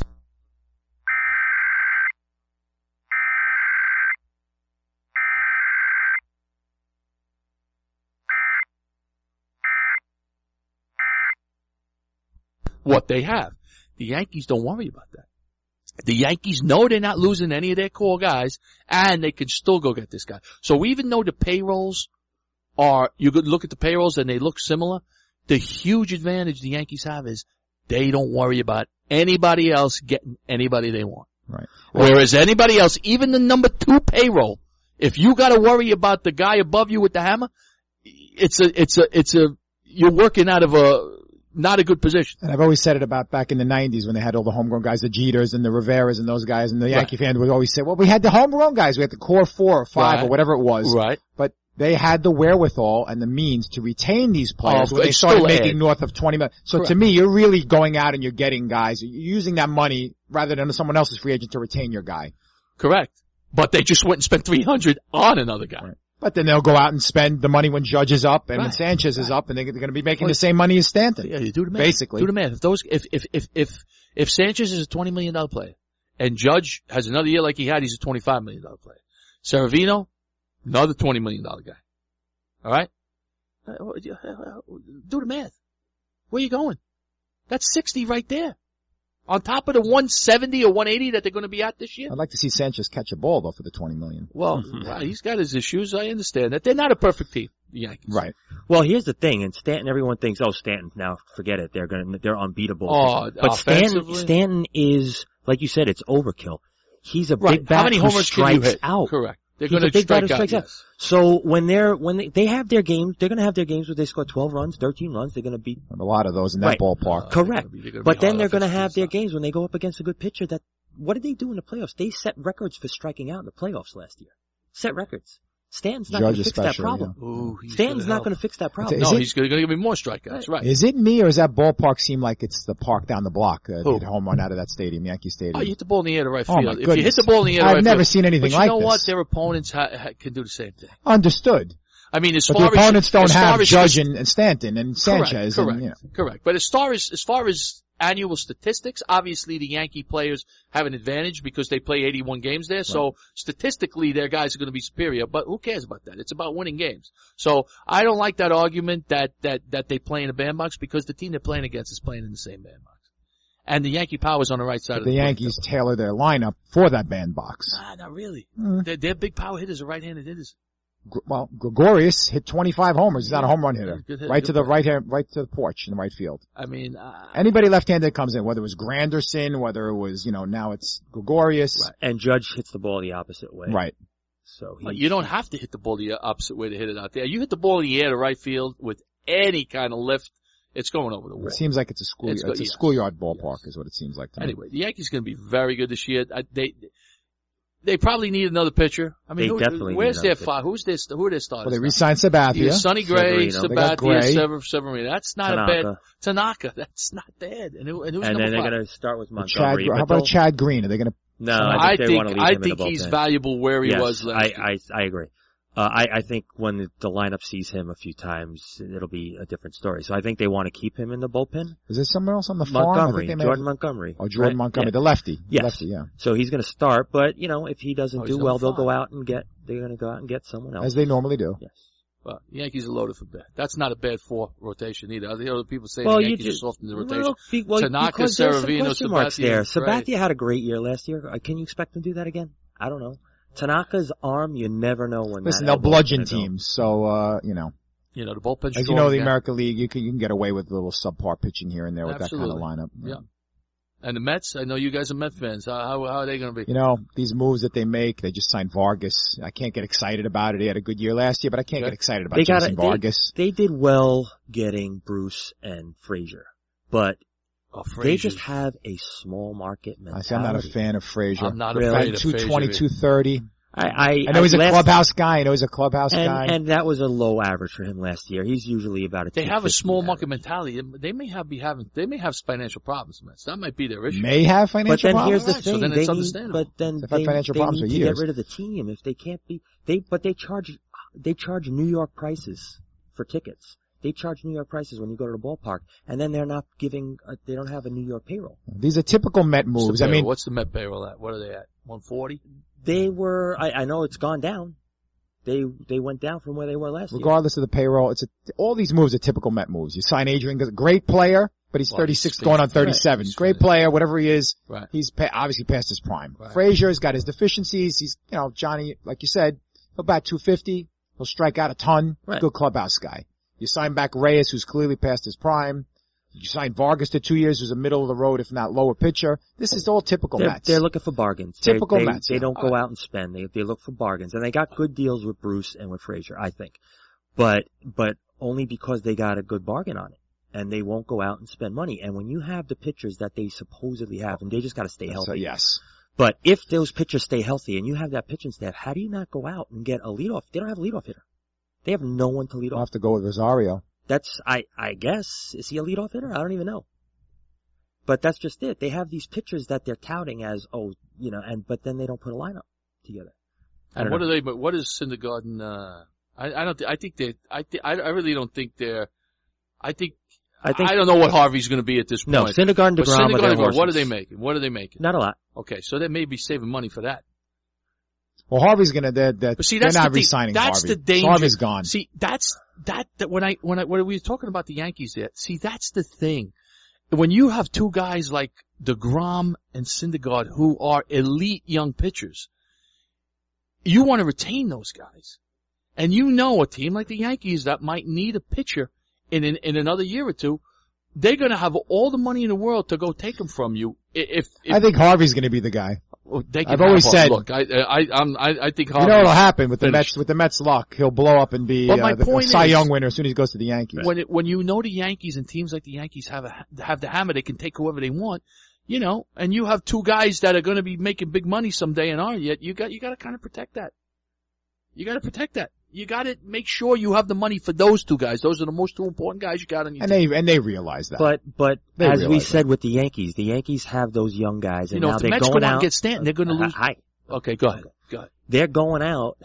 What they have. The Yankees don't worry about that. The Yankees know they're not losing any of their core guys, and they can still go get this guy. So even though the payrolls are, you could look at the payrolls and they look similar, the huge advantage the Yankees have is they don't worry about anybody else getting anybody they want. Right. Whereas anybody else, even the number two payroll, if you gotta worry about the guy above you with the hammer, it's a, it's a, it's a, you're working out of a, not a good position. And I've always said it about back in the nineties when they had all the homegrown guys, the Jeters and the Riveras and those guys, and the Yankee Right. fans would always say, well, we had the homegrown guys. We had the core four or five Right. or whatever it was. Right. But they had the wherewithal and the means to retain these players Oh, when they it's started still making Ed. north of twenty million. So Correct. to me, you're really going out and you're getting guys. You're using that money rather than someone else's free agent to retain your guy. Correct. But they just went and spent three hundred on another guy. Right. But then they'll go out and spend the money when Judge is up and when Right. Sanchez is up, and they're going to be making the same money as Stanton. Yeah, you do the math. Basically. Do the math. If those, if, if, if, if, if Sanchez is a twenty million dollars player and Judge has another year like he had, he's a twenty-five million dollars player. Severino, another twenty million dollars guy. All right? Do the math. Where you going? That's sixty right there. On top of the one seventy or one eighty that they're going to be at this year. I'd like to see Sanchez catch a ball though for the twenty million. Well, yeah, he's got his issues. I understand that. They're not a perfect team, the Yankees. Right. Well, here's the thing, and Stanton, everyone thinks, oh, Stanton, now forget it. They're gonna, they're unbeatable. Oh, but Stanton, offensively? Stanton is, like you said, it's overkill. He's a Right. big bat How many who homers can you strikes hit? out. Correct. They're He's going a big to bat who strike out, strikes out. yes. So when they're, when they, they have their games, they're gonna have their games where they score twelve runs, thirteen runs, they're gonna beat. A lot of those in that Right. ballpark. Correct. They're gonna be- they're gonna But be then hard they're gonna offensive have their stuff. games when they go up against a good pitcher that, what did they do in the playoffs? They set records for striking out in the playoffs last year. Set records. Stanton's not Judge gonna fix that especially, problem. Ooh, he's Stanton's gonna not help. gonna fix that problem. Is No, it- he's going to give me more strikeouts. Right. Is it me or does that ballpark seem like it's the park down the block? Uh, Who? hit a home run out of that stadium, Yankee Stadium. Oh, you hit the ball in the air to right Oh, field. my If you goodness. hit the ball in the air to I've right never field- seen anything but you like know what? this. Their opponents ha- ha- can do the same thing. Understood. I mean, as But far the opponents as, don't as far have as Judge and, and Stanton and correct, Sanchez. correct, And, you know. correct. But as far as as far as annual statistics, obviously the Yankee players have an advantage because they play eighty-one games there. So statistically, their guys are going to be superior. But who cares about that? It's about winning games. So I don't like that argument that that that they play in a bandbox because the team they're playing against is playing in the same bandbox. And the Yankee power's on the right side But of the the plate. Yankees tailor their lineup for that bandbox. Nah, not really. Mm. Their, their big power hitters are right-handed hitters. Gr- Well, Gregorius hit twenty-five homers. He's not a home run hitter. Good hit, Right good to the play. right hand, right to the porch in the right field. I mean, uh, Anybody left-handed that comes in, whether it was Granderson, whether it was, you know, now it's Gregorius. Right. And Judge hits the ball the opposite way. Right. So he, Well, you don't have to hit the ball the opposite way to hit it out there. You hit the ball in the air to right field with any kind of lift, it's going over the wall. It seems like it's a school, It's it's, go- a yes. schoolyard ballpark is what it seems like to me. Anyway, the Yankees going to be very good this year. I, they they probably need another pitcher. I mean, They who, definitely where's need their another five? Who's their who are their starters? Well, they now? re-signed Sabathia. Yeah, Sonny Gray, Severino. They got Sabathia, Gray. Sever, Severino. That's not a bad Tanaka. Tanaka. That's not bad. And, who, and who's and number then they're five? gonna start with Chad, Montgomery. how but about they'll- Chad Green? Are they going to? No, I I think they want to think leave I him in think the he's bullpen. valuable where he yes, was last I, year. I, I agree. Uh, I, I think when the, the lineup sees him a few times, it'll be a different story. So I think they want to keep him in the bullpen. Is there someone else on the farm? I Montgomery, think they may Jordan have, Montgomery. oh, Jordan Right, Montgomery, yeah. the lefty. The Yes. lefty, yeah. So he's going to start, but you know, if he doesn't Oh, he's do number well, they'll go five. out and get. They're going to go out and get someone else. As they normally do. Yes. Well, the Yankees are loaded for bad. That's not a bad four rotation either. I hear other people say Well, the you Yankees just- are soft in the rotation. Well, be, well Tanaka, because there's some Severino, question marks Sabathia, there. right. Sabathia had a great year last year. Uh, Can you expect him to do that again? I don't know. Tanaka's arm, you never know when. Listen, that they'll elbow's bludgeon gonna go. teams, so, uh, you know. You know, the bullpen's As you strong know, the again. American League, you can, you can get away with a little subpar pitching here and there with Absolutely. that kind of lineup. Yeah. And the Mets, I know you guys are Met fans. How, how, how are they going to be? You know, these moves that they make, they just signed Vargas. I can't get excited about it. He had a good year last year, but I can't Okay. get excited about They got Jason they, Vargas. they did well getting Bruce and Frazier, but Oh, they Frazier. just have a small market I mentality. say I'm not a fan of Frazier. I'm not Really? afraid of two Frazier. twenty, two thirty. I, I, I know he's I a last, clubhouse guy. I know he's a clubhouse and, guy. And that was a low average for him last year. He's usually about a They have a small average. market mentality. They may have be having. They may have financial problems, Mets. That might be their issue. May have financial But then problems. here's the Right, thing. so then they it's need, understandable. but then They've had they, financial they problems need for to years. get rid of the team if they can't be. They but they charge they charge New York prices for tickets. They charge New York prices when you go to the ballpark, and then they're not giving. A, they don't have a New York payroll. These are typical Met What's the moves. I payroll? mean, what's the Met payroll at? What are they at? one forty? They were. I, I know it's gone down. They they went down from where they were last year. regardless of the payroll, it's a, all these moves are typical Met moves. You sign Adrian, great player, but he's Well, thirty-six he's going on been- thirty-seven. he's Great been- player, whatever he is. Right. He's pa- obviously past his prime. Right. Frazier's got his deficiencies. He's, you know, Johnny, like you said, he'll bat two fifty. He'll strike out a ton. Right. Good clubhouse guy. You sign back Reyes, who's clearly past his prime. You sign Vargas to two years, who's a middle of the road, if not lower pitcher. This is all typical They're, Mets. they're looking for bargains. Typical they, they, Mets, They yeah. don't go out and spend. They they look for bargains, and they got good deals with Bruce and with Frazier, I think. But but only because they got a good bargain on it, and they won't go out and spend money. And when you have the pitchers that they supposedly have, and they just got to stay healthy. So, yes. But if those pitchers stay healthy, and you have that pitching staff, how do you not go out and get a leadoff? They don't have a leadoff hitter. They have no one to lead I'll off. have to go with Rosario. That's I I guess is he a leadoff hitter? I don't even know. But that's just it. They have these pitchers that they're touting as, oh, you know, and but then they don't put a lineup together. I And don't what know. are they? But what is Syndergaard? Uh, I, I don't. Th- I think they. I. Th- I I really don't think they're. I think. I think I don't know what Harvey's going to be at this point. No, Syndergaard and But DeGrom are Syndergaard their and DeGrom, what are horses. they making? What are they making? Not a lot. Okay, so they may be saving money for that. Well, Harvey's gonna, they're, they're, But see, they're that's not the thing. re-signing That's Harvey. the danger. Harvey's gone. See, that's that. That when I when I when we were talking about the Yankees, there. See, that's the thing. When you have two guys like DeGrom and Syndergaard who are elite young pitchers, you want to retain those guys. And you know a team like the Yankees that might need a pitcher in an, in another year or two, they're going to have all the money in the world to go take them from you. If, if I think Harvey's gonna be the guy. they can I've always have- said- look, I I I'm, I, I think You Harvey, know what'll happen with the finished. Mets, with the Mets luck, he'll blow up and be But my uh, the, the point Cy is- Young winner as soon as he goes to the Yankees. when it, when you know the Yankees and teams like the Yankees have a, have the hammer, they can take whoever they want, you know, and you have two guys that are going to be making big money someday and aren't yet. You got you got to kind of protect that. You got to protect that. You got to make sure you have the money for those two guys. Those are the most two important guys you got on your And team. they, and they realize that. But but They as we realize said with the Yankees, the Yankees have those young guys, and You know, now if the they're Mets going go out and out. get Stanton, they're going to Uh, lose. Hi. Okay, go ahead. Go ahead. They're going out.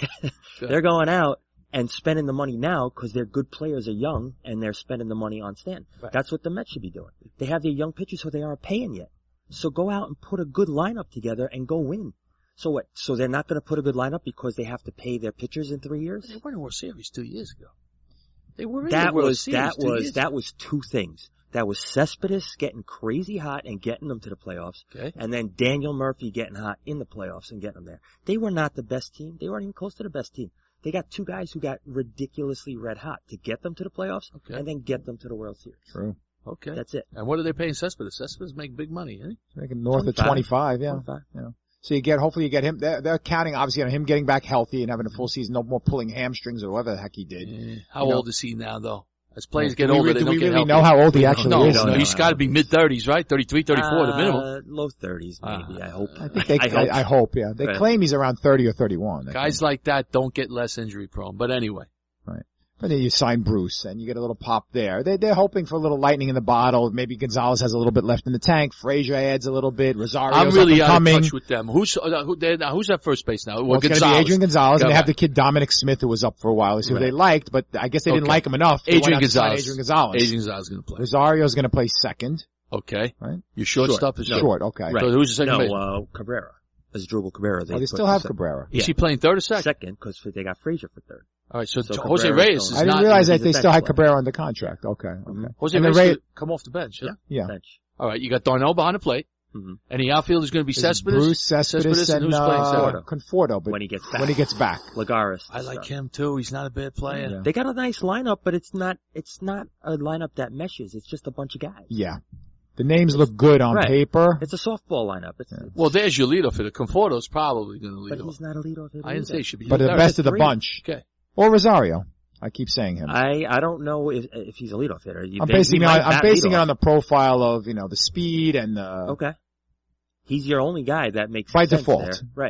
Go They're going out and spending the money now because their good players are young and they're spending the money on Stanton. Right. That's what the Mets should be doing. They have their young pitchers, so they aren't paying yet. So go out and put a good lineup together and go win. So what? So they're not going to put a good lineup because they have to pay their pitchers in three years? They won a World Series two years ago. They were in That the World was Series that two was years that ago. was two things. That was Cespedes getting crazy hot and getting them to the playoffs, Okay. and then Daniel Murphy getting hot in the playoffs and getting them there. They were not the best team. They weren't even close to the best team. They got two guys who got ridiculously red hot to get them to the playoffs Okay. and then get them to the World Series. True. Okay. That's it. And what are they paying Cespedes? Cespedes make big money, eh? Making north twenty-five. of twenty-five, yeah. twenty-five. Yeah. So you get, hopefully you get him, they're, they're counting obviously on him getting back healthy and having a full season, no more pulling hamstrings or whatever the heck he did. Eh, How You know. old is he now, though? As players Do get we older, re- they do don't we get really healthy. know how old he We actually don't. is? No, We don't he's know got how to be old mid thirties, right? thirty-three, thirty-four, the minimum. Uh, low thirties, maybe. I hope. I think they, I I, hope. I hope, yeah. They Right. claim he's around thirty or thirty-one. I Guys think. like that don't get less injury prone. But anyway. But then you sign Bruce and you get a little pop there. They, they're hoping for a little lightning in the bottle. Maybe Gonzalez has a little bit left in the tank. Frazier adds a little bit. Rosario's I'm really up out and of coming. touch with them. Who's uh, who, they, who's at first base now? Well, it's going to be Adrian Gonzalez, and they have the kid Dominic Smith who was up for a while. Who Right. they liked, but I guess they didn't Okay. like him enough. They Adrian went out to sign Gonzalez. Adrian Gonzalez. Adrian Gonzalez is going to play. Rosario's going to play second. Okay. Right. Your shortstop is No. Short, okay. Right. So who's the second no, base? uh, Cabrera. Asdrubal Cabrera. Oh, they put still for have second. Cabrera. Is Yeah. he playing third or second? Second, because they got Frazier for third. All right. So, So Jose Cabrera's Reyes is going- I didn't not. realize that he's a they still bench had player. Cabrera under contract. Okay, okay. Jose And the Reyes Ray- will come off the bench. Yeah. Yeah. Bench. All right. You got Darnell behind the plate, Mm-hmm. and the outfield is going to be It's Cespedes. Bruce, Cespedes, Cespedes, and and, who's playing uh, center? Conforto, but When he gets back. when he gets back. Lagares. I like stuff. him too. He's not a bad player. Yeah. They got a nice lineup, but it's not, it's not a lineup that meshes. It's just a bunch of guys. Yeah. The names look good on Right. paper. It's a softball lineup. It's, Well, there's your leadoff hitter. Conforto's probably going to lead but off. he's not a leadoff hitter. I didn't say either. he should be. But the third. best of the three. bunch. Okay. Or Rosario. I keep saying him. I, I don't know if, if he's a leadoff hitter. You- I'm they- basing he it on, might I'm bat basing it leadoff. on the profile of, you know, the speed and the, Okay. He's your only guy that makes By sense default. there. Right.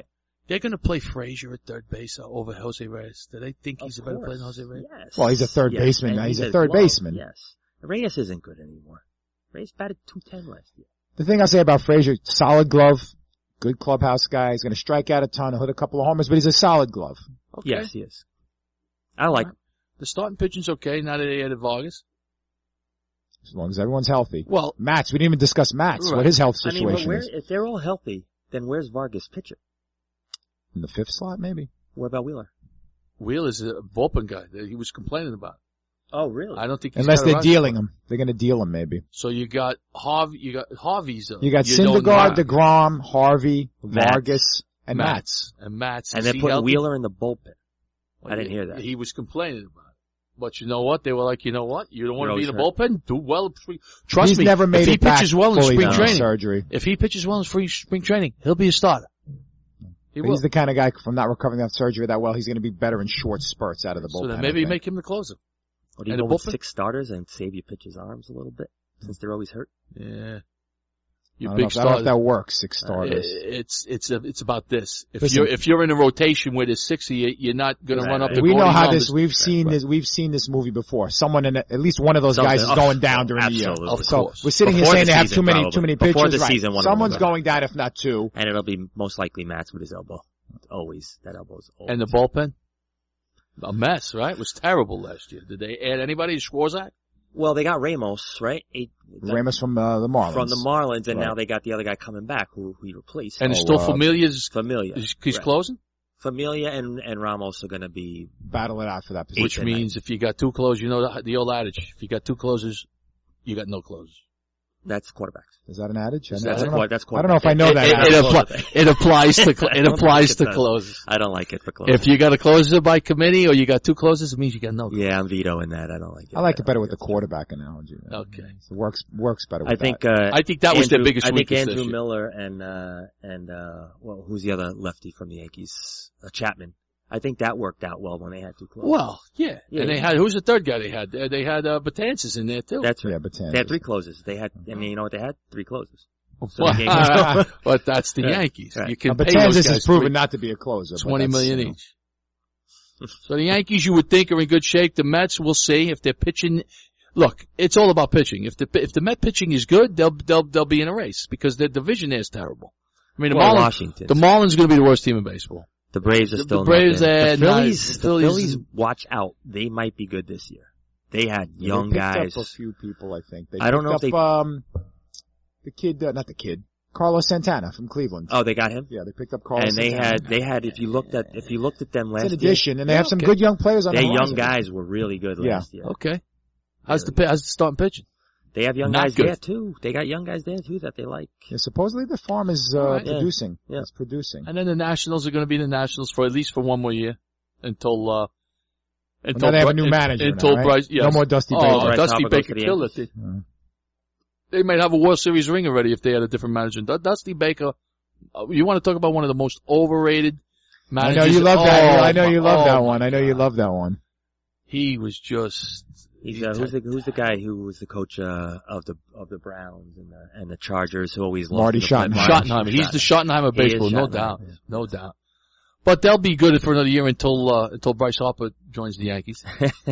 They're going to play Frazier at third base over Jose Reyes. Do they think he's a better player than Jose Reyes? Yes. Well, he's a third yes. baseman. And He's a a third glove. baseman. Yes. Reyes isn't good anymore. Reyes batted two ten last year. The thing I say about Frazier, solid glove, good clubhouse guy. He's going to strike out a ton, hit a couple of homers, but he's a solid glove. Okay. Yes, he is. I like him. The starting pitching's okay now that they added Vargas. As long as everyone's healthy. Well, Mats, we didn't even discuss Mats, right. what his health I mean, situation but where, is. if they're all healthy, then where's Vargas pitcher? In the fifth slot, maybe? What about Wheeler? Wheeler's a bullpen guy that he was complaining about. Oh, really? I don't think he's Unless got a they're rush. dealing him. They're going to deal him, maybe. So you got Harvey, you got Harvey's. A, You got you don't Syndergaard, know. DeGrom, Harvey, Mats. Vargas, and Mats. Mats. And Mats. And Is they he put healthy? Wheeler in the bullpen. Well, I didn't hear that. He was complaining about it. But you know what? They were like, you know what? You don't want to You're be in the always bullpen? Do well. in spring- Trust He's me. never made if he it back pitches well in fully spring from training, surgery. if he pitches well in spring, spring training, he'll be a starter. He But will. he's the kind of guy from not recovering that surgery that well. He's going to be better in short spurts out of the bullpen. So then I maybe think. make him the closer. Or do you And go the with bullpen? six starters and save your pitcher's arms a little bit, since they're always hurt? Yeah. I Your don't, know big if, I don't know if starter. that works, six starters. It's it's a, it's about this. If Listen. you're if you're in a rotation where there's six of you, you're not going to Right, run up right. the. we know Gordy how numbers. this. We've seen Right. this. We've seen this movie before. Someone in a, at least one of those guys is Something- going oh, down during the year. absolutely. Of So course. we're sitting Before here saying the they have season, too many probably. too many Before pitchers. the Right. season, one of them Someone's will go. going down, if not two. And it'll be most likely Mats with his elbow. Always. That elbow's always. And the bullpen, a mess, right? It was terrible last year. Did they add anybody to Schwarzak? Well, they got Ramos, right? Eight, Ramos from uh, the Marlins. From the Marlins, and Right. now they got the other guy coming back who, who he replaced. And it's Oh, still uh, Familia's. Familia. He's, he's Right. closing, Familia and, and Ramos are going to be, Battle it out for that position. which and means if you got two closers, you know the, the old adage: if you got two closers, you got no closers. that's quarterbacks. Is that an adage? I, That's I, a don't know, quar- that's I don't know if I quarterback. know It, that. it, adage. it, That's appli- it applies to I cl- it don't applies think to it does. closers. I don't like it for closers. If you got a closer by committee or you got two closers, it means you got no. Closers. Yeah, I'm vetoing that. I don't like it. I like it better with the quarterback analogy. Okay. It works works better with I think, that. uh, I think that was their Andrew- biggest I think weakness Andrew this year. Miller and, uh, and, uh, well, who's the other lefty from the Yankees? Uh, Chapman. I think that worked out well when they had two closers. Well, yeah. Yeah, and they yeah. had who's the third guy they had? They, they had uh, Betances in there too. That's right. Yeah, but They had three closers. They had, and you know what they had? Three closers. So Well, the game was over. but that's the Right. Yankees. Right. You can Now, pay those Betances guys has proven three- not to be a closer. but twenty that's, million you know. each. So the Yankees, you would think, are in good shape. The Mets, we'll see if they're pitching. Look, it's all about pitching. If the if the Met pitching is good, they'll they'll they'll be in a race because their division there is terrible. I mean, the Well, Marlins, Washington. the Marlins are going to be the worst team in baseball. The Braves are The- still the Braves, not there. uh, The not- Phillies, the the Phillies- Phillies, watch out. They might be good this year. They had Yeah, young they picked guys. up a few people, I think. They I don't picked know if up, um, the kid, uh, not the kid, Carlos Santana from Cleveland. Oh, they got him? Yeah, they picked up Carlos And they Santana. had, they had, if you looked at, if you looked at them last It's an year, addition, and they Yeah, have some okay. good young players on their the young horizon. guys were really good Yeah. last year. Okay. How's the pi- how's the starting pitching? They have young Not guys good. there too. They got young guys there too that they like. Yeah, supposedly the farm is uh, All right. Yeah. producing. Yeah. It's producing. And then the Nationals are going to be the Nationals for at least for one more year until uh Well, until now they have a Bri- new manager until now, right? Bryce. Yes. No more Dusty oh, Baker. Bryce Dusty Harper goes Baker to the killed it. Yankees. Yeah. They might have a World Series ring already if they had a different manager. Du- Dusty Baker, uh, you want to talk about one of the most overrated I managers? know you love that. Oh, I know you my- love oh, that my one. I know you God. love that one. He was just. He's uh, who's the who's the guy who was the coach uh, of the of the Browns and the and the Chargers who always lost Marty to the Flint Schottenheimer. Schottenheimer. He's the Schottenheimer of He is baseball, no Schottenheimer, doubt, yeah. no doubt. But they'll be good for another year until uh, until Bryce Harper joins the Yankees.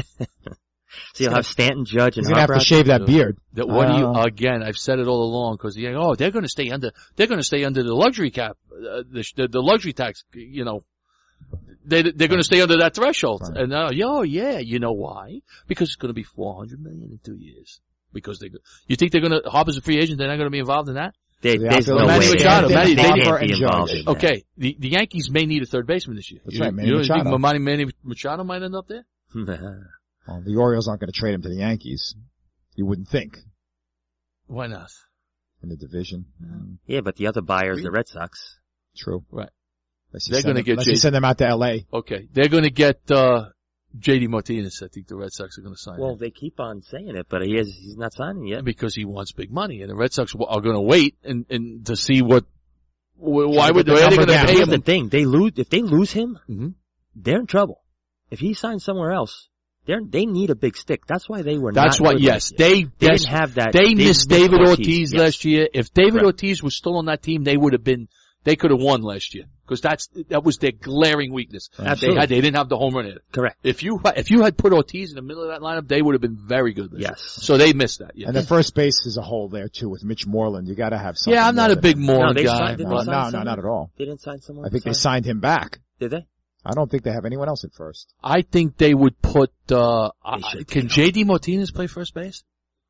So you'll have Stanton, Judge, and He's gonna have Harper to out shave there. that beard. That what do I you don't know. again? I've said it all along because yeah, oh, they're going to stay under. They're going to stay under the luxury cap, uh, the, the the luxury tax. You know, they they're going to stay under that threshold. Right. And uh, oh yeah, you know why? Because it's going to be four hundred million in two years. Because they, you think they're going to Harper's a free agent? They're not going to be involved in that. They, The there's no outfield- way Manny they, Machado, they, Manny- they they- can't Harper be and involved Judge. in that. Okay, the the Yankees may need a third baseman this year. That's you, right, Manny you, Machado. think Manny, Manny Machado might end up there? Well, the Orioles aren't going to trade him to the Yankees. You wouldn't think Why not? in the division. Mm, Yeah, but the other buyers, the Red Sox. true. Right. Unless you They're send gonna them- get unless you Jason- send them out to L A. Okay, they're going to get uh J D Martinez. I think the Red Sox are going to sign Well, him. they keep on saying it, but he is he's not signing yet. Because he wants big money, and the Red Sox are going to wait and, and to see what. wh- Why would the why are they number going to down. pay Here's the him? thing: they lose if they lose him, hmm they're in trouble. If he signs somewhere else, they they need a big stick. That's why they were. That's not why. good Yes, last year. they They yes, didn't have that. They missed David Ortiz, yes. last year. If David Right. Ortiz was still on that team, they would have been. They could have won last year. Because that's, that was their glaring weakness. Absolutely. They had, they didn't have the home run hitter. Correct. If you, if you had put Ortiz in the middle of that lineup, they would have been very good this Yes. year. So they missed that. Yeah. And the first base is a hole there too with Mitch Moreland. You got to have something. Yeah, I'm not a big No, Moreland they guy. signed, didn't No, they sign no, no, someone? not at all. They didn't sign someone? I think they Sign- signed him back. Did they? I don't think they have anyone else at first. I think they would put, uh, They uh should can take J D Martinez play first base?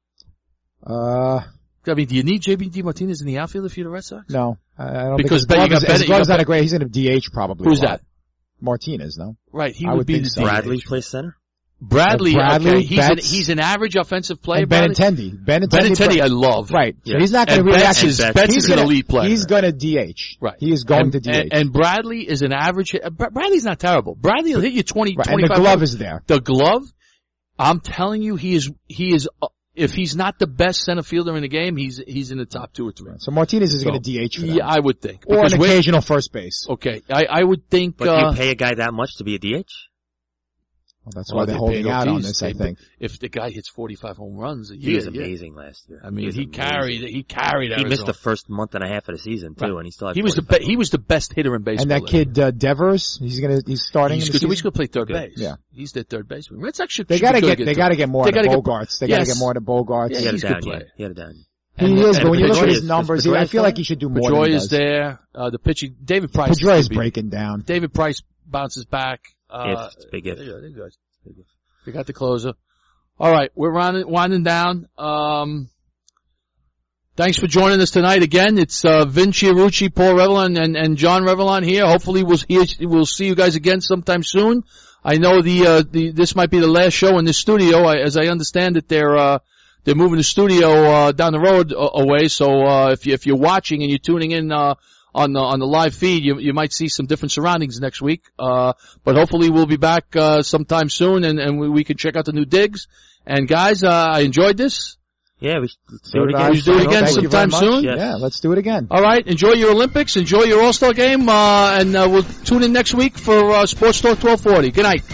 Uh, I mean, do you need J D Martinez in the outfield if you're the Red Sox? no, I, I don't Because think Ben- his glove you is, got his Ben- glove's you got not a great. He's in a D H probably. Who's a lot. that? Martinez, no? Right, he I would, would be think the so. D H. Bradley plays center? Bradley, Uh, Bradley, okay, he's an, Betts, he's an average offensive player. And Bradley. Benintendi. Benintendi. Benintendi, I love. Right. So Yeah. he's not going to And really Betts actually. is, Betts Betts he's is an gonna, elite player. He's going to D H. Right. He is going and, to D H. And, and Bradley is an average hit. Bra- Bradley's not terrible. Bradley will hit you twenty, right. And twenty-five. the glove is there. The glove, I'm telling you, he is, he is, uh, if he's not the best center fielder in the game, he's, he's in the top two or three. So Martinez is So, going to D H for them. Yeah, I would think. Or Because an when- occasional first base. Okay, I, I would think, But uh, you pay a guy that much to be a D H? Well, that's well, why they're they holding paid out on Ortiz. this, I They- think. If the guy hits forty-five home runs a He year, was yeah. amazing last year. I mean, was he amazing. carried, he carried He Arizona. missed the first month and a half of the season too, Right. and he still had He was the forty-five be- he was the best hitter in baseball. And that kid, uh, Devers, he's going to, he's starting He's in the good. He's season. going to play third Good. base. Yeah. He's their third baseman. Red Sox should, They should got to be good get, to they get got to third. get more They to gotta get- Bogarts. They got to Yes. get more to Bogarts. Yeah, He had he's it a good down. player. Yeah. He had it down. He And- is, and but when you look at Pedroia his is- numbers, is he, I Pedroia feel like he should do more than Pedroia he is does. there. Uh, the pitching, David Price. is Pedroia gonna is be- breaking down. David Price bounces back. Uh, If, it's a big if. Yeah, they're good. Big if. They got the closer. All right, we're winding, winding down. Um, thanks for joining us tonight again. It's uh, Vin Chiarucci, Paul Revelon, and, and John Revelon here. Hopefully, we'll hear, we'll see you guys again sometime soon. I know the uh, the this might be the last show in this studio. I, as I understand it, they're uh, they're moving the studio uh, down the road a, away. So uh, if you if you're watching and you're tuning in uh, on the on the live feed, you you might see some different surroundings next week. Uh, but hopefully, we'll be back uh, sometime soon, and and we, we can check out the new digs. And guys, uh, I enjoyed this. Yeah, we should do So it did again. I. We should do it again Thank you sometime very much. soon? Yes. Yeah, let's do it again. All right, enjoy your Olympics, enjoy your All-Star game, uh, and uh, we'll tune in next week for uh, Sports Talk twelve forty. Good night.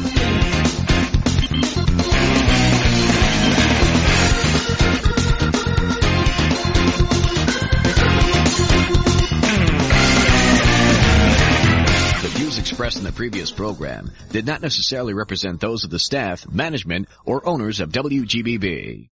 The views expressed in the previous program did not necessarily represent those of the staff, management, or owners of W G B B.